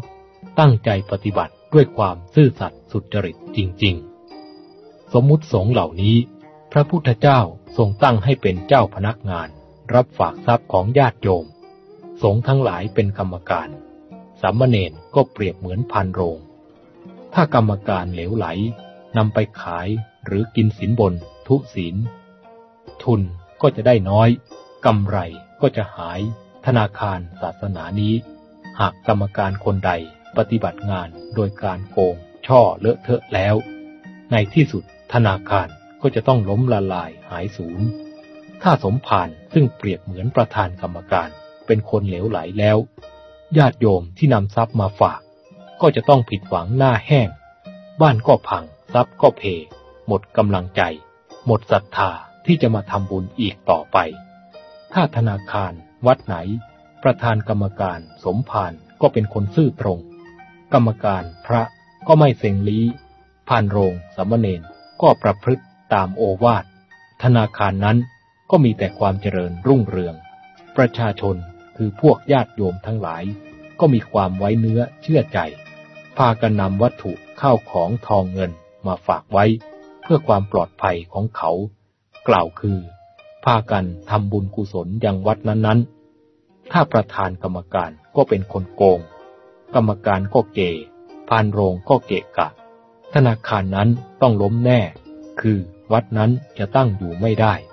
2ตั้งใจปฏิบัติด้วยความซื่อสัตย์สุจริตจริงๆสมมุติสงฆ์เหล่านี้พระพุทธเจ้าทรงตั้งให้เป็นเจ้าพนักงานรับฝากทรัพย์ของญาติโยมสงฆ์ทั้งหลายเป็นกรรมการสามเณรก็เปรียบเหมือนพานโรงถ้ากรรมการเหลวไหลนำไปขายหรือกินสินบนทุศีลทุนก็จะได้น้อยกำไรก็จะหายธนาคารศาสนานี้หากกรรมการคนใดปฏิบัติงานโดยการโกงช่อเลอะเทอะแล้วในที่สุดธนาคารก็จะต้องล้มละลายหายสูญถ้าสมภารซึ่งเปรียบเหมือนประธานกรรมการเป็นคนเหลวไหลแล้วญาติโยมที่นำทรัพย์มาฝากก็จะต้องผิดหวังหน้าแห้งบ้านก็พังทรัพย์ก็เพหมดกำลังใจหมดศรัทธาที่จะมาทำบุญอีกต่อไปถ้าธนาคารวัดไหนประธานกรรมการสมภารก็เป็นคนซื่อตรงกรรมการพระก็ไม่เซ็งลี้พานโรงสามเณรก็ประพฤติตามโอวาทธนาคารนั้นก็มีแต่ความเจริญรุ่งเรืองประชาชนคือพวกญาติโยมทั้งหลายก็มีความไว้เนื้อเชื่อใจพากันนำวัตถุข้าวของทองเงินมาฝากไว้เพื่อความปลอดภัยของเขากล่าวคือพากันทำบุญกุศลยังวัดนั้นๆถ้าประธานกรรมการก็เป็นคนโกงกรรมการก็เกพานโรงก็เกะกะธนาคารนั้นต้องล้มแน่คือวัดนั้นจะตั้งอยู่ไม่ได้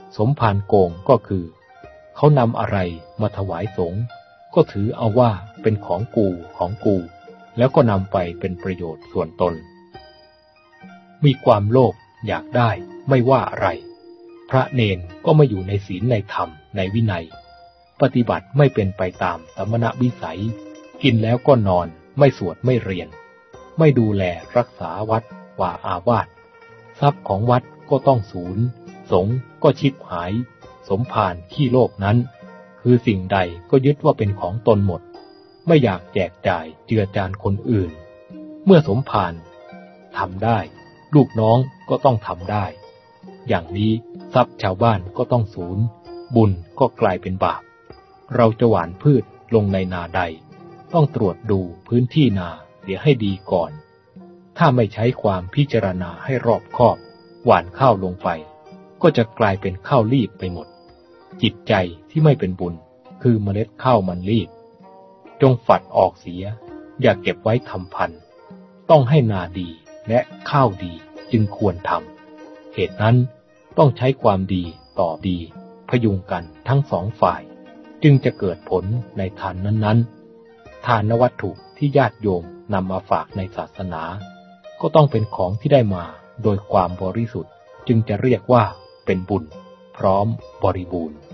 สมภารโกงก็คือเขานำอะไรมาถวายสงฆ์ก็ถือเอาว่าเป็นของกูแล้วก็นำไปเป็นประโยชน์ส่วนตนมีความโลภอยากได้ไม่ว่าอะไรพระเนนก็ไม่อยู่ในศีลในธรรมในวินัยปฏิบัติไม่เป็นไปตามสมณวิสัยกินแล้วก็นอนไม่สวดไม่เรียนไม่ดูแลรักษาวัดว่าอาวาสทรัพย์ของวัดก็ต้องสูญสงฆ์ก็ชิบหายสมภารขี้โลภนั้นคือสิ่งใดก็ยึดว่าเป็นของตนหมดไม่อยากแจกจ่ายเจือจานคนอื่นเมื่อสมภารทำได้ลูกน้องก็ต้องทำได้อย่างนี้ทรัพย์ชาวบ้านก็ต้องสูญบุญก็กลายเป็นบาปเราจะหว่านพืชลงในนาใดต้องตรวจดูพื้นที่นาเสียให้ดีก่อนถ้าไม่ใช้ความพิจารณาให้รอบคอบหว่านข้าวลงไปก็จะกลายเป็นข้าวรีบไปหมดจิตใจที่ไม่เป็นบุญคือเมล็ดข้าวมันรีบจงฝัดออกเสียอย่าเก็บไว้ทำพันธุ์ต้องให้นาดีและข้าวดีจึงควรทำเหตุนั้นต้องใช้ความดีต่อดีพยุงกันทั้งสองฝ่ายจึงจะเกิดผลในทานนั้นๆทานวัตถุที่ญาติโยมนำมาฝากในศาสนาก็ต้องเป็นของที่ได้มาโดยความบริสุทธิ์จึงจะเรียกว่าเป็นบุญพร้อมบริบูรณ์